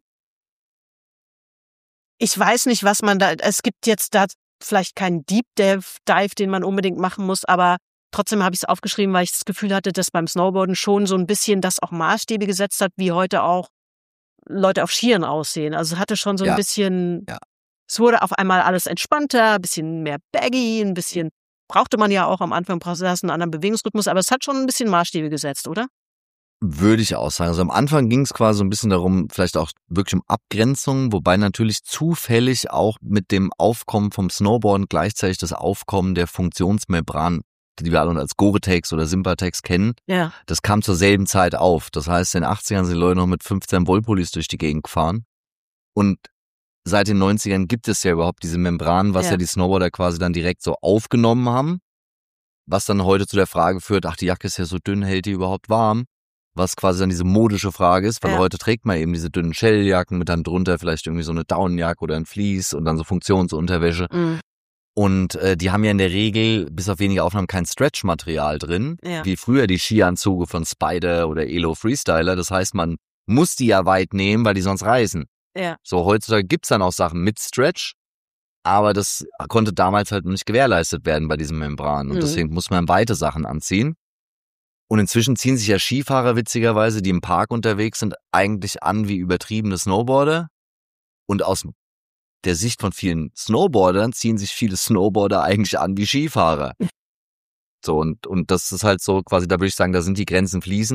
Ich weiß nicht, was man da, es gibt jetzt da vielleicht keinen Deep Dive, Dive, den man unbedingt machen muss, aber trotzdem habe ich es aufgeschrieben, weil ich das Gefühl hatte, dass beim Snowboarden schon so ein bisschen das auch Maßstäbe gesetzt hat, wie heute auch Leute auf Skiern aussehen. Also es hatte schon so ein Ja. bisschen, Ja. es wurde auf einmal alles entspannter, ein bisschen mehr baggy, ein bisschen, brauchte man ja auch am Anfang, brauchte das einen anderen Bewegungsrhythmus, aber es hat schon ein bisschen Maßstäbe gesetzt, oder? Würde ich auch sagen. Also am Anfang ging es quasi so ein bisschen darum, vielleicht auch wirklich um Abgrenzung, wobei natürlich zufällig auch mit dem Aufkommen vom Snowboarden gleichzeitig das Aufkommen der Funktionsmembran, die wir alle als Gore-Tex oder Sympatex kennen, Ja. das kam zur selben Zeit auf. Das heißt, in den achtzigern sind die Leute noch mit fünfzehn Volt Pullis durch die Gegend gefahren. Und seit den neunzigern gibt es ja überhaupt diese Membran, was Ja. ja die Snowboarder quasi dann direkt so aufgenommen haben. Was dann heute zu der Frage führt, ach, die Jacke ist ja so dünn, hält die überhaupt warm? Was quasi dann diese modische Frage ist, weil Ja. heute trägt man eben diese dünnen Shelljacken mit dann drunter vielleicht irgendwie so eine Daunenjacke oder ein Vlies und dann so Funktionsunterwäsche. Mhm. Und äh, die haben ja in der Regel, bis auf wenige Aufnahmen, kein Stretch-Material drin, Ja. wie früher die Skianzüge von Spider oder Elo Freestyler. Das heißt, man muss die ja weit nehmen, weil die sonst reißen. Ja. So, heutzutage gibt's dann auch Sachen mit Stretch, aber das konnte damals halt noch nicht gewährleistet werden bei diesem Membran. Und Mhm. deswegen muss man weite Sachen anziehen. Und inzwischen ziehen sich ja Skifahrer witzigerweise, die im Park unterwegs sind, eigentlich an wie übertriebene Snowboarder. Und aus der Sicht von vielen Snowboardern ziehen sich viele Snowboarder eigentlich an wie Skifahrer. So, und, und das ist halt so quasi, da würde ich sagen, da sind die Grenzen fließend.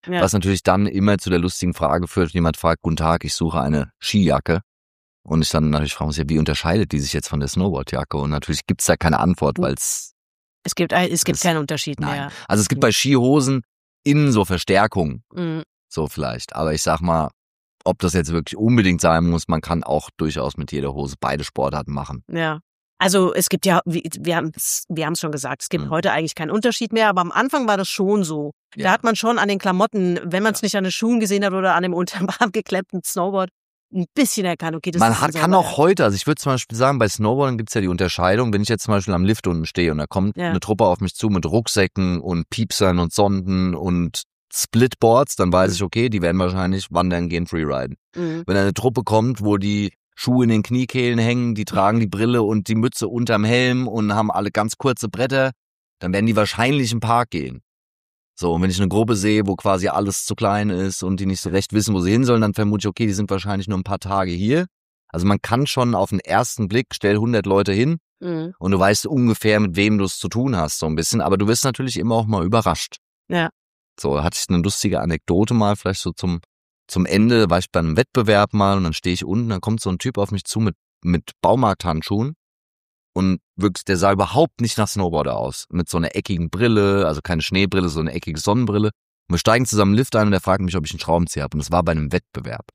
Ja. Was natürlich dann immer zu der lustigen Frage führt, wenn jemand fragt, guten Tag, ich suche eine Skijacke. Und ich dann natürlich frage mich, wie unterscheidet die sich jetzt von der Snowboardjacke? Und natürlich gibt's da keine Antwort, weil es... Es gibt, es gibt keinen Unterschied nein. mehr. Also es gibt bei Skihosen innen so Verstärkung. Mhm. So vielleicht. Aber ich sag mal, ob das jetzt wirklich unbedingt sein muss, man kann auch durchaus mit jeder Hose beide Sportarten machen. Ja. Also es gibt ja, wir haben es wir haben es schon gesagt, es gibt mhm. heute eigentlich keinen Unterschied mehr, aber am Anfang war das schon so. Ja. Da hat man schon an den Klamotten, wenn man es ja. nicht an den Schuhen gesehen hat oder an dem unterm Arm geklemmten Snowboard, ein bisschen erkannt, okay, das man ist hat, kann auch heute, also ich würde zum Beispiel sagen, bei Snowboardern gibt es ja die Unterscheidung, wenn ich jetzt zum Beispiel am Lift unten stehe und da kommt ja. eine Truppe auf mich zu mit Rucksäcken und Piepsern und Sonden und Splitboards, dann weiß ich, okay, die werden wahrscheinlich wandern gehen, freeriden. Mhm. Wenn eine Truppe kommt, wo die Schuhe in den Kniekehlen hängen, die tragen die Brille und die Mütze unterm Helm und haben alle ganz kurze Bretter, dann werden die wahrscheinlich im Park gehen. So, und wenn ich eine Gruppe sehe, wo quasi alles zu klein ist und die nicht so recht wissen, wo sie hin sollen, dann vermute ich, okay, die sind wahrscheinlich nur ein paar Tage hier. Also man kann schon auf den ersten Blick, stell hundert Leute hin mhm. und du weißt ungefähr, mit wem du es zu tun hast, so ein bisschen. Aber du wirst natürlich immer auch mal überrascht. Ja. So, hatte ich eine lustige Anekdote mal, vielleicht so zum zum Ende, war ich bei einem Wettbewerb mal und dann stehe ich unten, dann kommt so ein Typ auf mich zu mit mit Baumarkthandschuhen und wirklich, der sah überhaupt nicht nach Snowboarder aus. Mit so einer eckigen Brille, also keine Schneebrille, so eine eckige Sonnenbrille. Und wir steigen zusammen im Lift ein und er fragt mich, ob ich einen Schraubenzieher habe. Und das war bei einem Wettbewerb.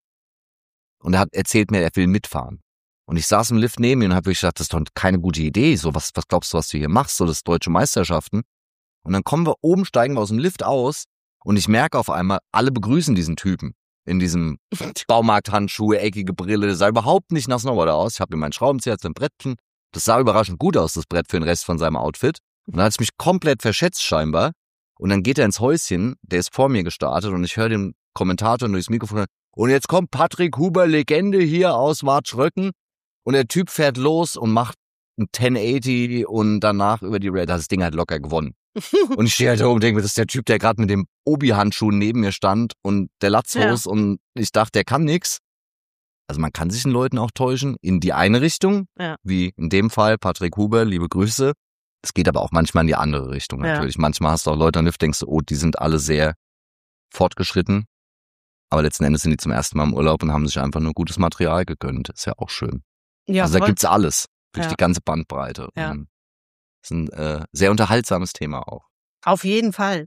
Und er hat erzählt mir, er will mitfahren. Und ich saß im Lift neben ihm und habe wirklich gedacht, das ist doch keine gute Idee. So, was, was glaubst du, was du hier machst? So, das ist deutsche Meisterschaften. Und dann kommen wir oben, steigen wir aus dem Lift aus und ich merke auf einmal, alle begrüßen diesen Typen. In diesem Baumarkthandschuhe, eckige Brille. Das sah überhaupt nicht nach Snowboarder aus. Ich habe ihm meinen Schraubenzieher zu einem Brettchen. Das sah überraschend gut aus, das Brett, für den Rest von seinem Outfit. Und dann hat es mich komplett verschätzt scheinbar. Und dann geht er ins Häuschen, der ist vor mir gestartet und ich höre den Kommentator durchs Mikrofon. Und jetzt kommt Patrick Huber, Legende hier aus Watschröcken. Und der Typ fährt los und macht ein tausendachtzig und danach über die Red. Das Ding hat locker gewonnen. Und ich stehe halt da oben und denke mir, das ist der Typ, der gerade mit dem Obi-Handschuh neben mir stand und der Latzhose ja. und ich dachte, der kann nix. Also man kann sich den Leuten auch täuschen, in die eine Richtung, ja. wie in dem Fall Patrick Huber, liebe Grüße. Es geht aber auch manchmal in die andere Richtung natürlich. Ja. Manchmal hast du auch Leute am Lift, denkst du, oh, die sind alle sehr fortgeschritten. Aber letzten Endes sind die zum ersten Mal im Urlaub und haben sich einfach nur gutes Material gegönnt. Ist ja auch schön. Ja, also da gibt's alles, durch ja. die ganze Bandbreite. Ja. Und das ist ein äh, sehr unterhaltsames Thema auch. Auf jeden Fall.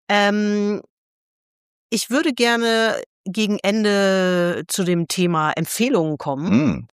Ähm, ich würde gerne gegen Ende zu dem Thema Empfehlungen kommen. Mm.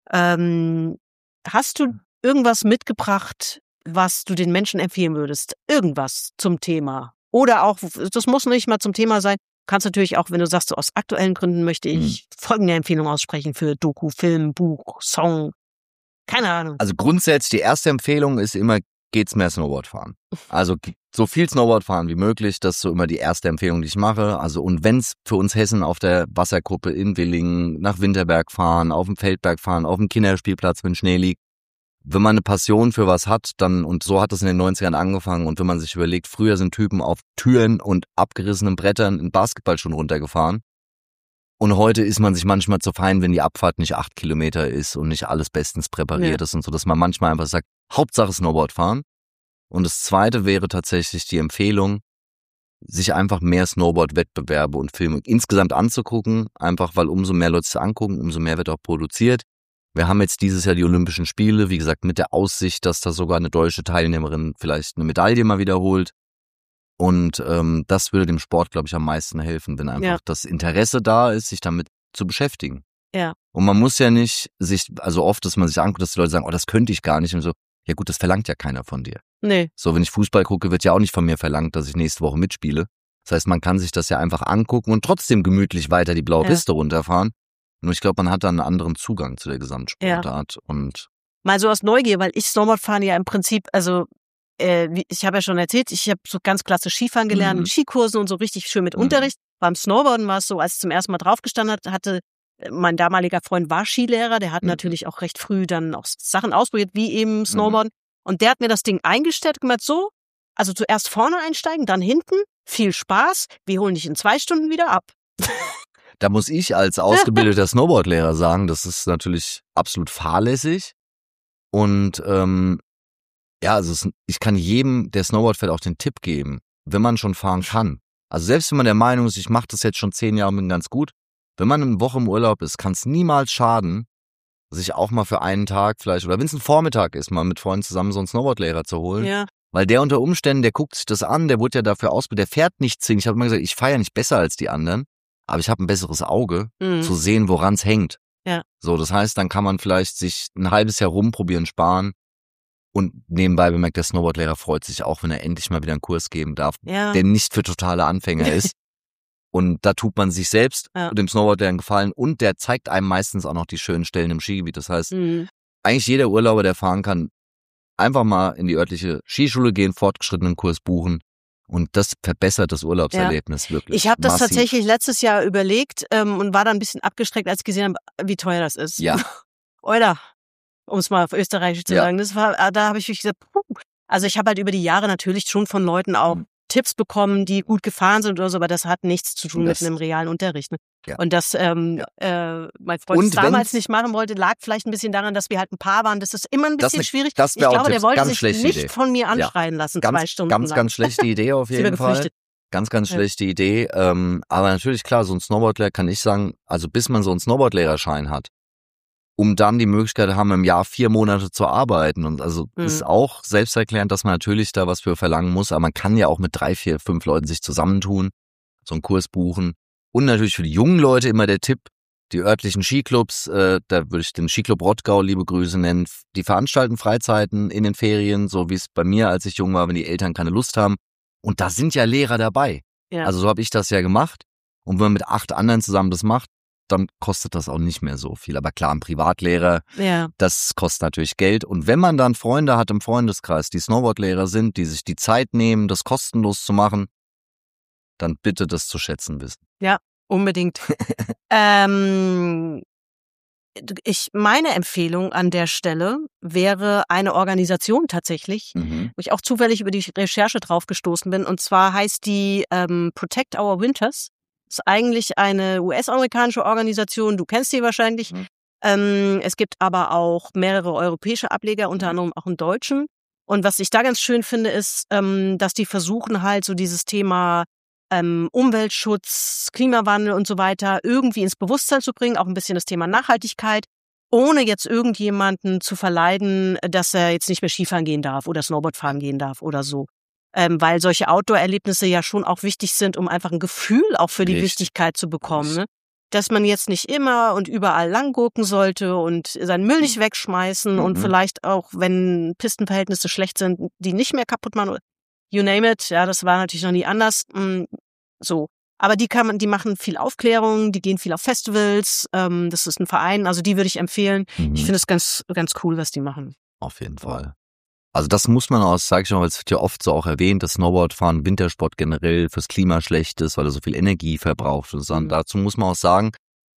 Ähm, hast du irgendwas mitgebracht, was du den Menschen empfehlen würdest? Irgendwas zum Thema? Oder auch, das muss nicht mal zum Thema sein, du kannst natürlich auch, wenn du sagst, so aus aktuellen Gründen möchte ich mm. folgende Empfehlung aussprechen für Doku, Film, Buch, Song, keine Ahnung. Also grundsätzlich, die erste Empfehlung ist immer, geht's mehr Snowboard fahren. Also so viel Snowboard fahren wie möglich, das ist so immer die erste Empfehlung, die ich mache. Also und wenn's für uns Hessen auf der Wasserkuppe in Willingen, nach Winterberg fahren, auf dem Feldberg fahren, auf dem Kinderspielplatz, wenn Schnee liegt, wenn man eine Passion für was hat, dann, und so hat es in den neunzigern angefangen, und wenn man sich überlegt, früher sind Typen auf Türen und abgerissenen Brettern in Basketball schon runtergefahren. Und heute ist man sich manchmal zu fein, wenn die Abfahrt nicht acht Kilometer ist und nicht alles bestens präpariert ja. ist und so, dass man manchmal einfach sagt, Hauptsache Snowboard fahren. Und das zweite wäre tatsächlich die Empfehlung, sich einfach mehr Snowboard-Wettbewerbe und Filme insgesamt anzugucken, einfach weil umso mehr Leute es angucken, umso mehr wird auch produziert. Wir haben jetzt dieses Jahr die Olympischen Spiele, wie gesagt, mit der Aussicht, dass da sogar eine deutsche Teilnehmerin vielleicht eine Medaille mal wiederholt. Und ähm, das würde dem Sport, glaube ich, am meisten helfen, wenn einfach ja. das Interesse da ist, sich damit zu beschäftigen. Ja. Und man muss ja nicht sich, also oft, dass man sich anguckt, dass die Leute sagen, oh, das könnte ich gar nicht. Und so, ja gut, das verlangt ja keiner von dir. Nee. So, wenn ich Fußball gucke, wird ja auch nicht von mir verlangt, dass ich nächste Woche mitspiele. Das heißt, man kann sich das ja einfach angucken und trotzdem gemütlich weiter die blaue ja. Piste runterfahren. Nur ich glaube, man hat da einen anderen Zugang zu der Gesamtsportart. Ja. Und mal so aus Neugier, weil ich Snowboardfahren ja im Prinzip, also äh, ich habe ja schon erzählt, ich habe so ganz klasse Skifahren gelernt, mhm. mit Skikursen und so richtig schön mit mhm. Unterricht. Beim Snowboarden war es so, als ich zum ersten Mal draufgestanden hatte, mein damaliger Freund war Skilehrer, der hat mhm. natürlich auch recht früh dann auch Sachen ausprobiert, wie eben Snowboarden. Mhm. Und der hat mir das Ding eingestellt, gemacht, so, also zuerst vorne einsteigen, dann hinten, viel Spaß, wir holen dich in zwei Stunden wieder ab. Da muss ich als ausgebildeter Snowboardlehrer sagen, das ist natürlich absolut fahrlässig. Und ähm, ja, also es, ich kann jedem, der Snowboard fährt, auch den Tipp geben, wenn man schon fahren kann. Also selbst wenn man der Meinung ist, ich mache das jetzt schon zehn Jahre und bin ganz gut, wenn man eine Woche im Urlaub ist, kann es niemals schaden, sich auch mal für einen Tag vielleicht, oder wenn es ein Vormittag ist, mal mit Freunden zusammen so einen Snowboardlehrer zu holen. Ja. Weil der unter Umständen, der guckt sich das an, der wurde ja dafür ausgebildet, der fährt nicht zwingend. Ich habe immer gesagt, ich fahre ja nicht besser als die anderen, aber ich habe ein besseres Auge, Mhm. zu sehen, woran es hängt. Ja. So, das heißt, dann kann man vielleicht sich ein halbes Jahr rumprobieren, sparen. Und nebenbei bemerkt, der Snowboardlehrer freut sich auch, wenn er endlich mal wieder einen Kurs geben darf, Ja. der nicht für totale Anfänger ist. Und da tut man sich selbst Ja. und dem Snowboardlehrer einen Gefallen und der zeigt einem meistens auch noch die schönen Stellen im Skigebiet. Das heißt, Mhm. eigentlich jeder Urlauber, der fahren kann, einfach mal in die örtliche Skischule gehen, fortgeschrittenen Kurs buchen und das verbessert das Urlaubserlebnis wirklich. Ich habe das massiv. tatsächlich letztes Jahr überlegt ähm, und war dann ein bisschen abgestreckt, als ich gesehen habe, wie teuer das ist. Ja. Oder, um es mal auf Österreichisch zu Ja. sagen. Das war, da habe ich wirklich gesagt, puh. Also ich habe halt über die Jahre natürlich schon von Leuten auch Mhm. Tipps bekommen, die gut gefahren sind oder so, aber das hat nichts zu tun Das- mit einem realen Unterricht. Ne? Ja. Und das ähm, äh, mein Freund Und es damals wenn's- nicht machen wollte, lag vielleicht ein bisschen daran, dass wir halt ein Paar waren. Das ist immer ein Das bisschen ne- schwierig. das Ich wär auch glaube, der Tipps. wollte Ganz sich schlechte nicht Idee. von mir Ja. anschreien lassen, zwei Ganz, Stunden ganz, lang. ganz schlechte Idee auf Ich habe jeden Fall. befürchtet. Ganz, ganz Ja. schlechte Idee. Ähm, aber natürlich, klar, so ein Snowboardlehrer kann ich sagen, also bis man so einen Snowboardlehrerschein hat, um dann die Möglichkeit haben, im Jahr vier Monate zu arbeiten. Und also Mhm. ist auch selbsterklärend, dass man natürlich da was für verlangen muss. Aber man kann ja auch mit drei, vier, fünf Leuten sich zusammentun, so einen Kurs buchen. Und natürlich für die jungen Leute immer der Tipp, die örtlichen Skiclubs, äh, da würde ich den Skiclub Rottgau liebe Grüße nennen, die veranstalten Freizeiten in den Ferien, so wie es bei mir, als ich jung war, wenn die Eltern keine Lust haben. Und da sind ja Lehrer dabei. Ja. Also so habe ich das ja gemacht. Und wenn man mit acht anderen zusammen das macht, dann kostet das auch nicht mehr so viel. Aber klar, ein Privatlehrer, Ja. das kostet natürlich Geld. Und wenn man dann Freunde hat im Freundeskreis, die Snowboardlehrer sind, die sich die Zeit nehmen, das kostenlos zu machen, dann bitte das zu schätzen wissen. Unbedingt. ähm, ich, meine Empfehlung an der Stelle wäre eine Organisation tatsächlich, Mhm. wo ich auch zufällig über die Recherche drauf gestoßen bin. Und zwar heißt die ähm, Protect Our Winters. Das ist eigentlich eine U S-amerikanische Organisation. Du kennst die wahrscheinlich. Mhm. Ähm, es gibt aber auch mehrere europäische Ableger, unter anderem auch einen deutschen. Und was ich da ganz schön finde, ist, ähm, dass die versuchen halt so dieses Thema ähm, Umweltschutz, Klimawandel und so weiter irgendwie ins Bewusstsein zu bringen, auch ein bisschen das Thema Nachhaltigkeit, ohne jetzt irgendjemanden zu verleiden, dass er jetzt nicht mehr Skifahren gehen darf oder Snowboard fahren gehen darf oder so. Ähm, weil solche Outdoor-Erlebnisse ja schon auch wichtig sind, um einfach ein Gefühl auch für die Richtig. Wichtigkeit zu bekommen. Ne? Dass man jetzt nicht immer und überall langgurken sollte und seinen Müll nicht wegschmeißen Mhm. und vielleicht auch, wenn Pistenverhältnisse schlecht sind, die nicht mehr kaputt machen. You name it. Ja, das war natürlich noch nie anders. Mm, So. Aber die kann man, die machen viel Aufklärung, die gehen viel auf Festivals. Ähm, das ist ein Verein, also die würde ich empfehlen. Mhm. Ich finde es ganz, ganz cool, was die machen. Auf jeden Fall. Also das muss man auch, sage ich mal, weil es wird ja oft so auch erwähnt, dass Snowboardfahren, Wintersport generell fürs Klima schlecht ist, weil er so viel Energie verbraucht. Und so. Mhm. Dazu muss man auch sagen,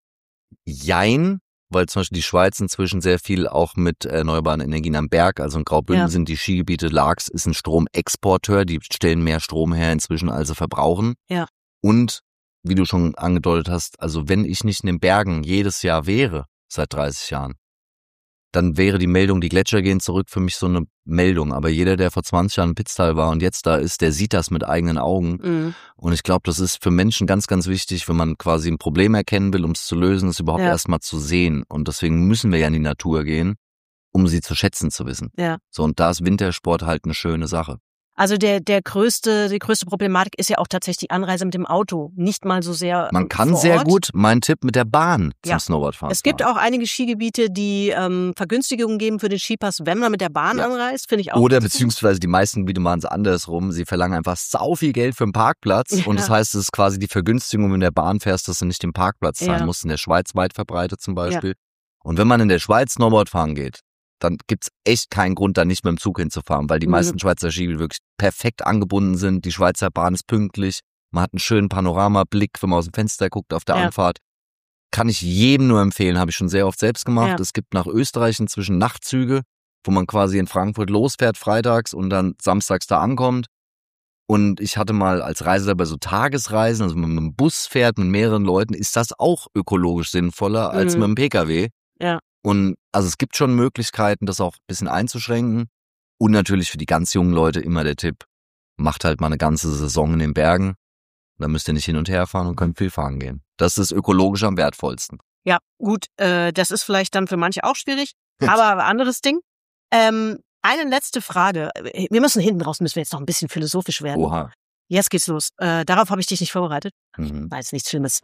jein, weil zum Beispiel die Schweiz inzwischen sehr viel auch mit erneuerbaren Energien am Berg, also in Graubünden Ja. sind die Skigebiete, Laax ist ein Stromexporteur, die stellen mehr Strom her inzwischen, als sie verbrauchen. Ja. Und wie du schon angedeutet hast, also wenn ich nicht in den Bergen jedes Jahr wäre, seit dreißig Jahren, dann wäre die Meldung, die Gletscher gehen zurück, für mich so eine Meldung. Aber jeder, der vor zwanzig Jahren in Pitztal war und jetzt da ist, der sieht das mit eigenen Augen. Mhm. Und ich glaube, das ist für Menschen ganz, ganz wichtig, wenn man quasi ein Problem erkennen will, um es zu lösen, es überhaupt Ja. erstmal zu sehen. Und deswegen müssen wir ja in die Natur gehen, um sie zu schätzen zu wissen. Ja. So, und da ist Wintersport halt eine schöne Sache. Also der, der größte, die größte Problematik ist ja auch tatsächlich die Anreise mit dem Auto. Nicht mal so sehr Man kann vor sehr Ort. gut, mein Tipp, mit der Bahn zum Ja. Snowboardfahren Es gibt fahren. auch einige Skigebiete, die ähm, Vergünstigungen geben für den Skipass, wenn man mit der Bahn Ja. anreist. Finde ich auch. Oder gut. beziehungsweise die meisten Gebiete machen es andersrum. Sie verlangen einfach sau viel Geld für einen Parkplatz. Ja. Und das heißt, es ist quasi die Vergünstigung, wenn du in der Bahn fährst, dass du nicht den Parkplatz zahlen Ja. musst. In der Schweiz weit verbreitet zum Beispiel. Und wenn man in der Schweiz Snowboard fahren geht, dann gibt's echt keinen Grund, da nicht mit dem Zug hinzufahren, weil die Mhm. meisten Schweizer Skigebiete wirklich perfekt angebunden sind. Die Schweizer Bahn ist pünktlich. Man hat einen schönen Panoramablick, wenn man aus dem Fenster guckt auf der Ja. Anfahrt. Kann ich jedem nur empfehlen, habe ich schon sehr oft selbst gemacht. Ja. Es gibt nach Österreich inzwischen Nachtzüge, wo man quasi in Frankfurt losfährt freitags und dann samstags da ankommt. Und ich hatte mal als Reisender bei so Tagesreisen, also wenn man mit dem Bus fährt mit mehreren Leuten, ist das auch ökologisch sinnvoller als Mhm. mit dem Pkw. Ja. Und also es gibt schon Möglichkeiten, das auch ein bisschen einzuschränken. Und natürlich für die ganz jungen Leute immer der Tipp, macht halt mal eine ganze Saison in den Bergen. Dann müsst ihr nicht hin und her fahren und könnt viel fahren gehen. Das ist ökologisch am wertvollsten. Ja, gut, äh, das ist vielleicht dann für manche auch schwierig, aber anderes Ding. Ähm, eine letzte Frage. Wir müssen hinten raus, müssen wir jetzt noch ein bisschen philosophisch werden. Oha. Jetzt geht's los. Äh, darauf habe ich dich nicht vorbereitet. Mhm. War jetzt nichts Schlimmes.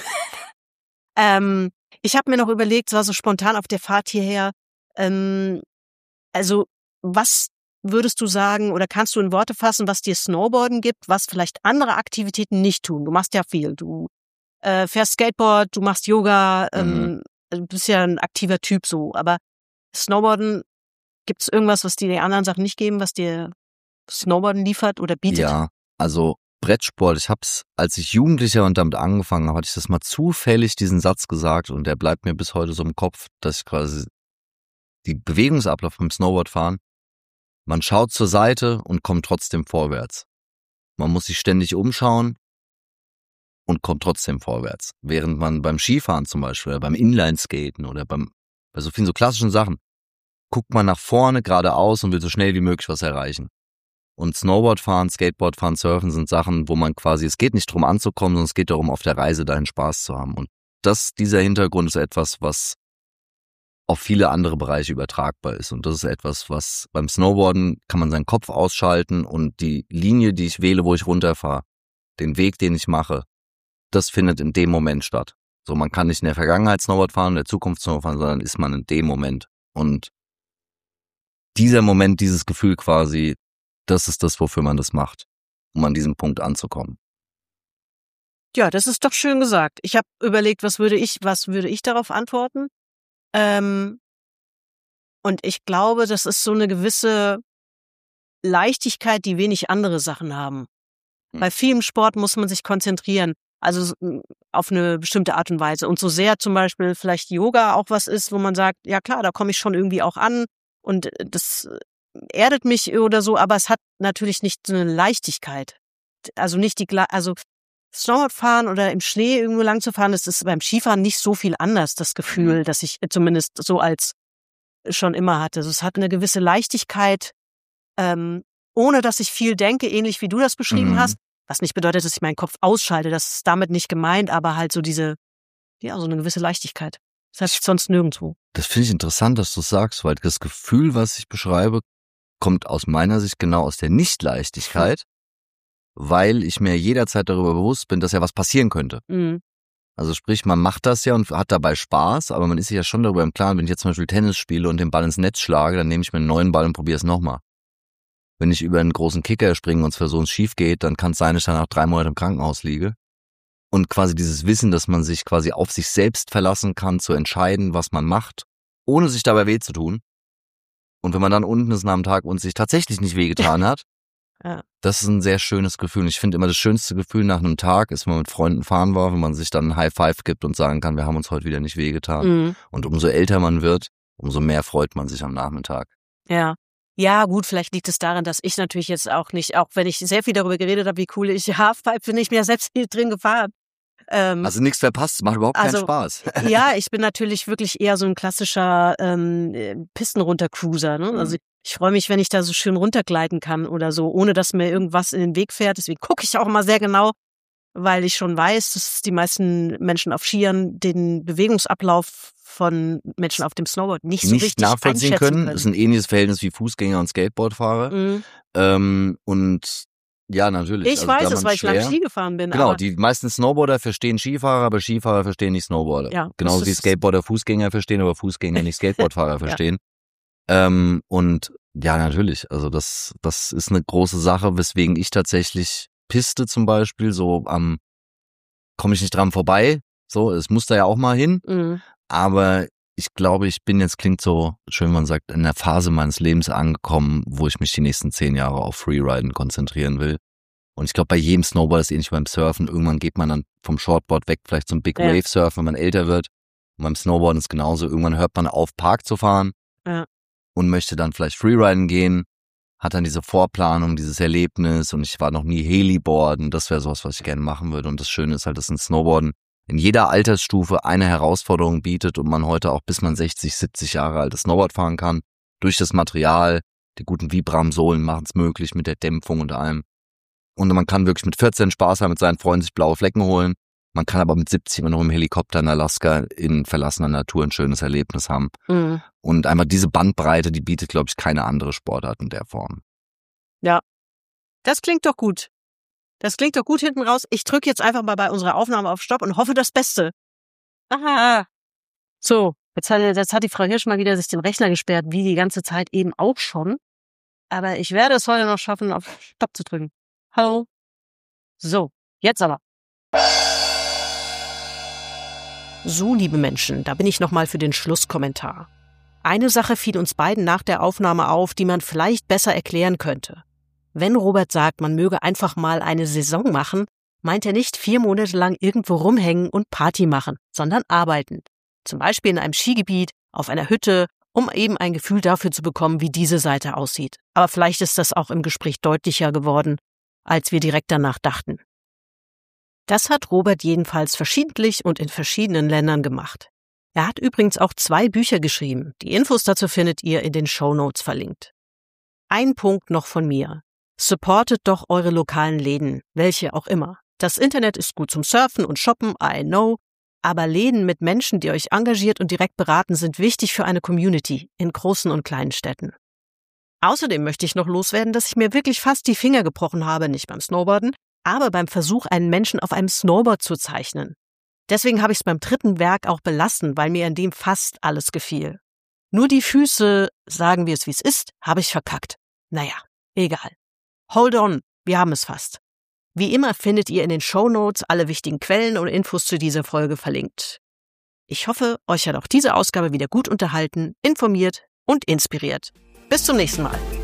ähm, ich habe mir noch überlegt, es war so spontan auf der Fahrt hierher, ähm, also was würdest du sagen oder kannst du in Worte fassen, was dir Snowboarden gibt, was vielleicht andere Aktivitäten nicht tun? Du machst ja viel. Du äh, fährst Skateboard, du machst Yoga, ähm, Mhm. du bist ja ein aktiver Typ so. Aber Snowboarden, gibt es irgendwas, was dir die anderen Sachen nicht geben, was dir Snowboarden liefert oder bietet? Ja, also Brettsport, ich hab's, als ich Jugendlicher und damit angefangen habe, hatte ich das mal zufällig diesen Satz gesagt und der bleibt mir bis heute so im Kopf, dass ich quasi die Bewegungsablauf beim Snowboardfahren, man schaut zur Seite und kommt trotzdem vorwärts. Man muss sich ständig umschauen und kommt trotzdem vorwärts. Während man beim Skifahren zum Beispiel oder beim Inlineskaten oder beim, bei so vielen so klassischen Sachen, guckt man nach vorne geradeaus und will so schnell wie möglich was erreichen. Und Snowboardfahren, Skateboardfahren, Surfen sind Sachen, wo man quasi, es geht nicht darum anzukommen, sondern es geht darum, auf der Reise dahin Spaß zu haben. Und das, dieser Hintergrund ist etwas, was auf viele andere Bereiche übertragbar ist. Und das ist etwas, was beim Snowboarden kann man seinen Kopf ausschalten und die Linie, die ich wähle, wo ich runterfahre, den Weg, den ich mache, das findet in dem Moment statt. So, man kann nicht in der Vergangenheit Snowboard fahren, in der Zukunft Snowboard fahren, sondern ist man in dem Moment. Und dieser Moment, dieses Gefühl quasi, das ist das, wofür man das macht, um an diesem Punkt anzukommen. Ja, das ist doch schön gesagt. Ich habe überlegt, was würde ich, was würde ich darauf antworten? Ähm, und ich glaube, das ist so eine gewisse Leichtigkeit, die wenig andere Sachen haben. Hm. Bei vielem Sport muss man sich konzentrieren, also auf eine bestimmte Art und Weise. Und so sehr zum Beispiel vielleicht Yoga auch was ist, wo man sagt, ja klar, da komme ich schon irgendwie auch an und das erdet mich oder so, aber es hat natürlich nicht so eine Leichtigkeit. Also nicht die, also Snowboardfahren oder im Schnee irgendwo lang zu fahren, das ist beim Skifahren nicht so viel anders, das Gefühl, Mhm. das ich zumindest so als schon immer hatte. Also es hat eine gewisse Leichtigkeit, ähm, ohne dass ich viel denke, ähnlich wie du das beschrieben Mhm. hast, was nicht bedeutet, dass ich meinen Kopf ausschalte, das ist damit nicht gemeint, aber halt so diese, ja, so eine gewisse Leichtigkeit. Das heißt sonst nirgendwo. Das finde ich interessant, dass du es sagst, weil das Gefühl, was ich beschreibe, kommt aus meiner Sicht genau aus der Nichtleichtigkeit, weil ich mir jederzeit darüber bewusst bin, dass ja was passieren könnte. Mhm. Also sprich, man macht das ja und hat dabei Spaß, aber man ist sich ja schon darüber im Klaren, wenn ich jetzt zum Beispiel Tennis spiele und den Ball ins Netz schlage, dann nehme ich mir einen neuen Ball und probiere es nochmal. Wenn ich über einen großen Kicker springe und es für so schief geht, dann kann es sein, dass ich danach drei Monate im Krankenhaus liege. Und quasi dieses Wissen, dass man sich quasi auf sich selbst verlassen kann, zu entscheiden, was man macht, ohne sich dabei weh zu tun. Und wenn man dann unten ist nach dem Tag und sich tatsächlich nicht wehgetan hat, Ja. das ist ein sehr schönes Gefühl. Und ich finde immer, das schönste Gefühl nach einem Tag ist, wenn man mit Freunden fahren war, wenn man sich dann ein High Five gibt und sagen kann, wir haben uns heute wieder nicht wehgetan. Mhm. Und umso älter man wird, umso mehr freut man sich am Nachmittag. Ja. Ja, gut, vielleicht liegt es daran, dass ich natürlich jetzt auch nicht, auch wenn ich sehr viel darüber geredet habe, wie cool ich Halfpipe bin, ich mir ja selbst viel drin gefahren. Ähm, Also nichts verpasst, macht überhaupt also, keinen Spaß. ja, ich bin natürlich wirklich eher so ein klassischer ähm, Pistenrunter-Cruiser. Ne? Mhm. Also ich freue mich, wenn ich da so schön runtergleiten kann oder so, ohne dass mir irgendwas in den Weg fährt. Deswegen gucke ich auch mal sehr genau, weil ich schon weiß, dass die meisten Menschen auf Skiern den Bewegungsablauf von Menschen auf dem Snowboard nicht so nicht richtig nachvollziehen einschätzen können. Das ist ein ähnliches Verhältnis wie Fußgänger und Skateboardfahrer. Mhm. Ähm, und ja, natürlich. Ich also weiß da es, man weil ich schwer. lange Ski gefahren bin. Genau, aber die meisten Snowboarder verstehen Skifahrer, aber Skifahrer verstehen nicht Snowboarder. Ja, Genauso das wie ist- Skateboarder Fußgänger verstehen, aber Fußgänger nicht Skateboardfahrer verstehen. Ähm, und ja, natürlich, also das, das ist eine große Sache, weswegen ich tatsächlich Piste zum Beispiel so am, komme ich nicht dran vorbei, so, es muss da ja auch mal hin, Mhm. aber ich glaube, ich bin jetzt, klingt so schön, man sagt, in der Phase meines Lebens angekommen, wo ich mich die nächsten zehn Jahre auf Freeriden konzentrieren will. Und ich glaube, bei jedem Snowboard ist ähnlich wie beim Surfen. Irgendwann geht man dann vom Shortboard weg, vielleicht zum Big Ja. Wave Surfen, wenn man älter wird. Und beim Snowboarden ist genauso. Irgendwann hört man auf, Park zu fahren Ja. und möchte dann vielleicht Freeriden gehen, hat dann diese Vorplanung, dieses Erlebnis und ich war noch nie Heliboarden. Das wäre sowas, was ich gerne machen würde. Und das Schöne ist halt, dass ein Snowboarden in jeder Altersstufe eine Herausforderung bietet und man heute auch bis man sechzig, siebzig Jahre alt das Snowboard fahren kann. Durch das Material, die guten Vibram-Sohlen machen es möglich mit der Dämpfung und allem. Und man kann wirklich mit vierzehn Spaß haben, mit seinen Freunden sich blaue Flecken holen. Man kann aber mit siebzig immer noch im Helikopter in Alaska in verlassener Natur ein schönes Erlebnis haben. Mhm. Und einfach diese Bandbreite, die bietet, glaube ich, keine andere Sportart in der Form. Ja, das klingt doch gut. Das klingt doch gut hinten raus. Ich drücke jetzt einfach mal bei unserer Aufnahme auf Stopp und hoffe das Beste. Aha. So, jetzt hat, jetzt hat die Frau Hirsch mal wieder sich den Rechner gesperrt, wie die ganze Zeit eben auch schon. Aber ich werde es heute noch schaffen, auf Stopp zu drücken. Hallo. So, jetzt aber. So, liebe Menschen, da bin ich nochmal für den Schlusskommentar. Eine Sache fiel uns beiden nach der Aufnahme auf, die man vielleicht besser erklären könnte. Wenn Robert sagt, man möge einfach mal eine Saison machen, meint er nicht vier Monate lang irgendwo rumhängen und Party machen, sondern arbeiten. Zum Beispiel in einem Skigebiet, auf einer Hütte, um eben ein Gefühl dafür zu bekommen, wie diese Seite aussieht. Aber vielleicht ist das auch im Gespräch deutlicher geworden, als wir direkt danach dachten. Das hat Robert jedenfalls verschiedentlich und in verschiedenen Ländern gemacht. Er hat übrigens auch zwei Bücher geschrieben. Die Infos dazu findet ihr in den Shownotes verlinkt. Ein Punkt noch von mir. Supportet doch eure lokalen Läden, welche auch immer. Das Internet ist gut zum Surfen und Shoppen, I know, aber Läden mit Menschen, die euch engagiert und direkt beraten, sind wichtig für eine Community in großen und kleinen Städten. Außerdem möchte ich noch loswerden, dass ich mir wirklich fast die Finger gebrochen habe, nicht beim Snowboarden, aber beim Versuch, einen Menschen auf einem Snowboard zu zeichnen. Deswegen habe ich es beim dritten Werk auch belassen, weil mir in dem fast alles gefiel. Nur die Füße, sagen wir es wie es ist, habe ich verkackt. Naja, egal. Hold on, wir haben es fast. Wie immer findet ihr in den Shownotes alle wichtigen Quellen und Infos zu dieser Folge verlinkt. Ich hoffe, euch hat auch diese Ausgabe wieder gut unterhalten, informiert und inspiriert. Bis zum nächsten Mal.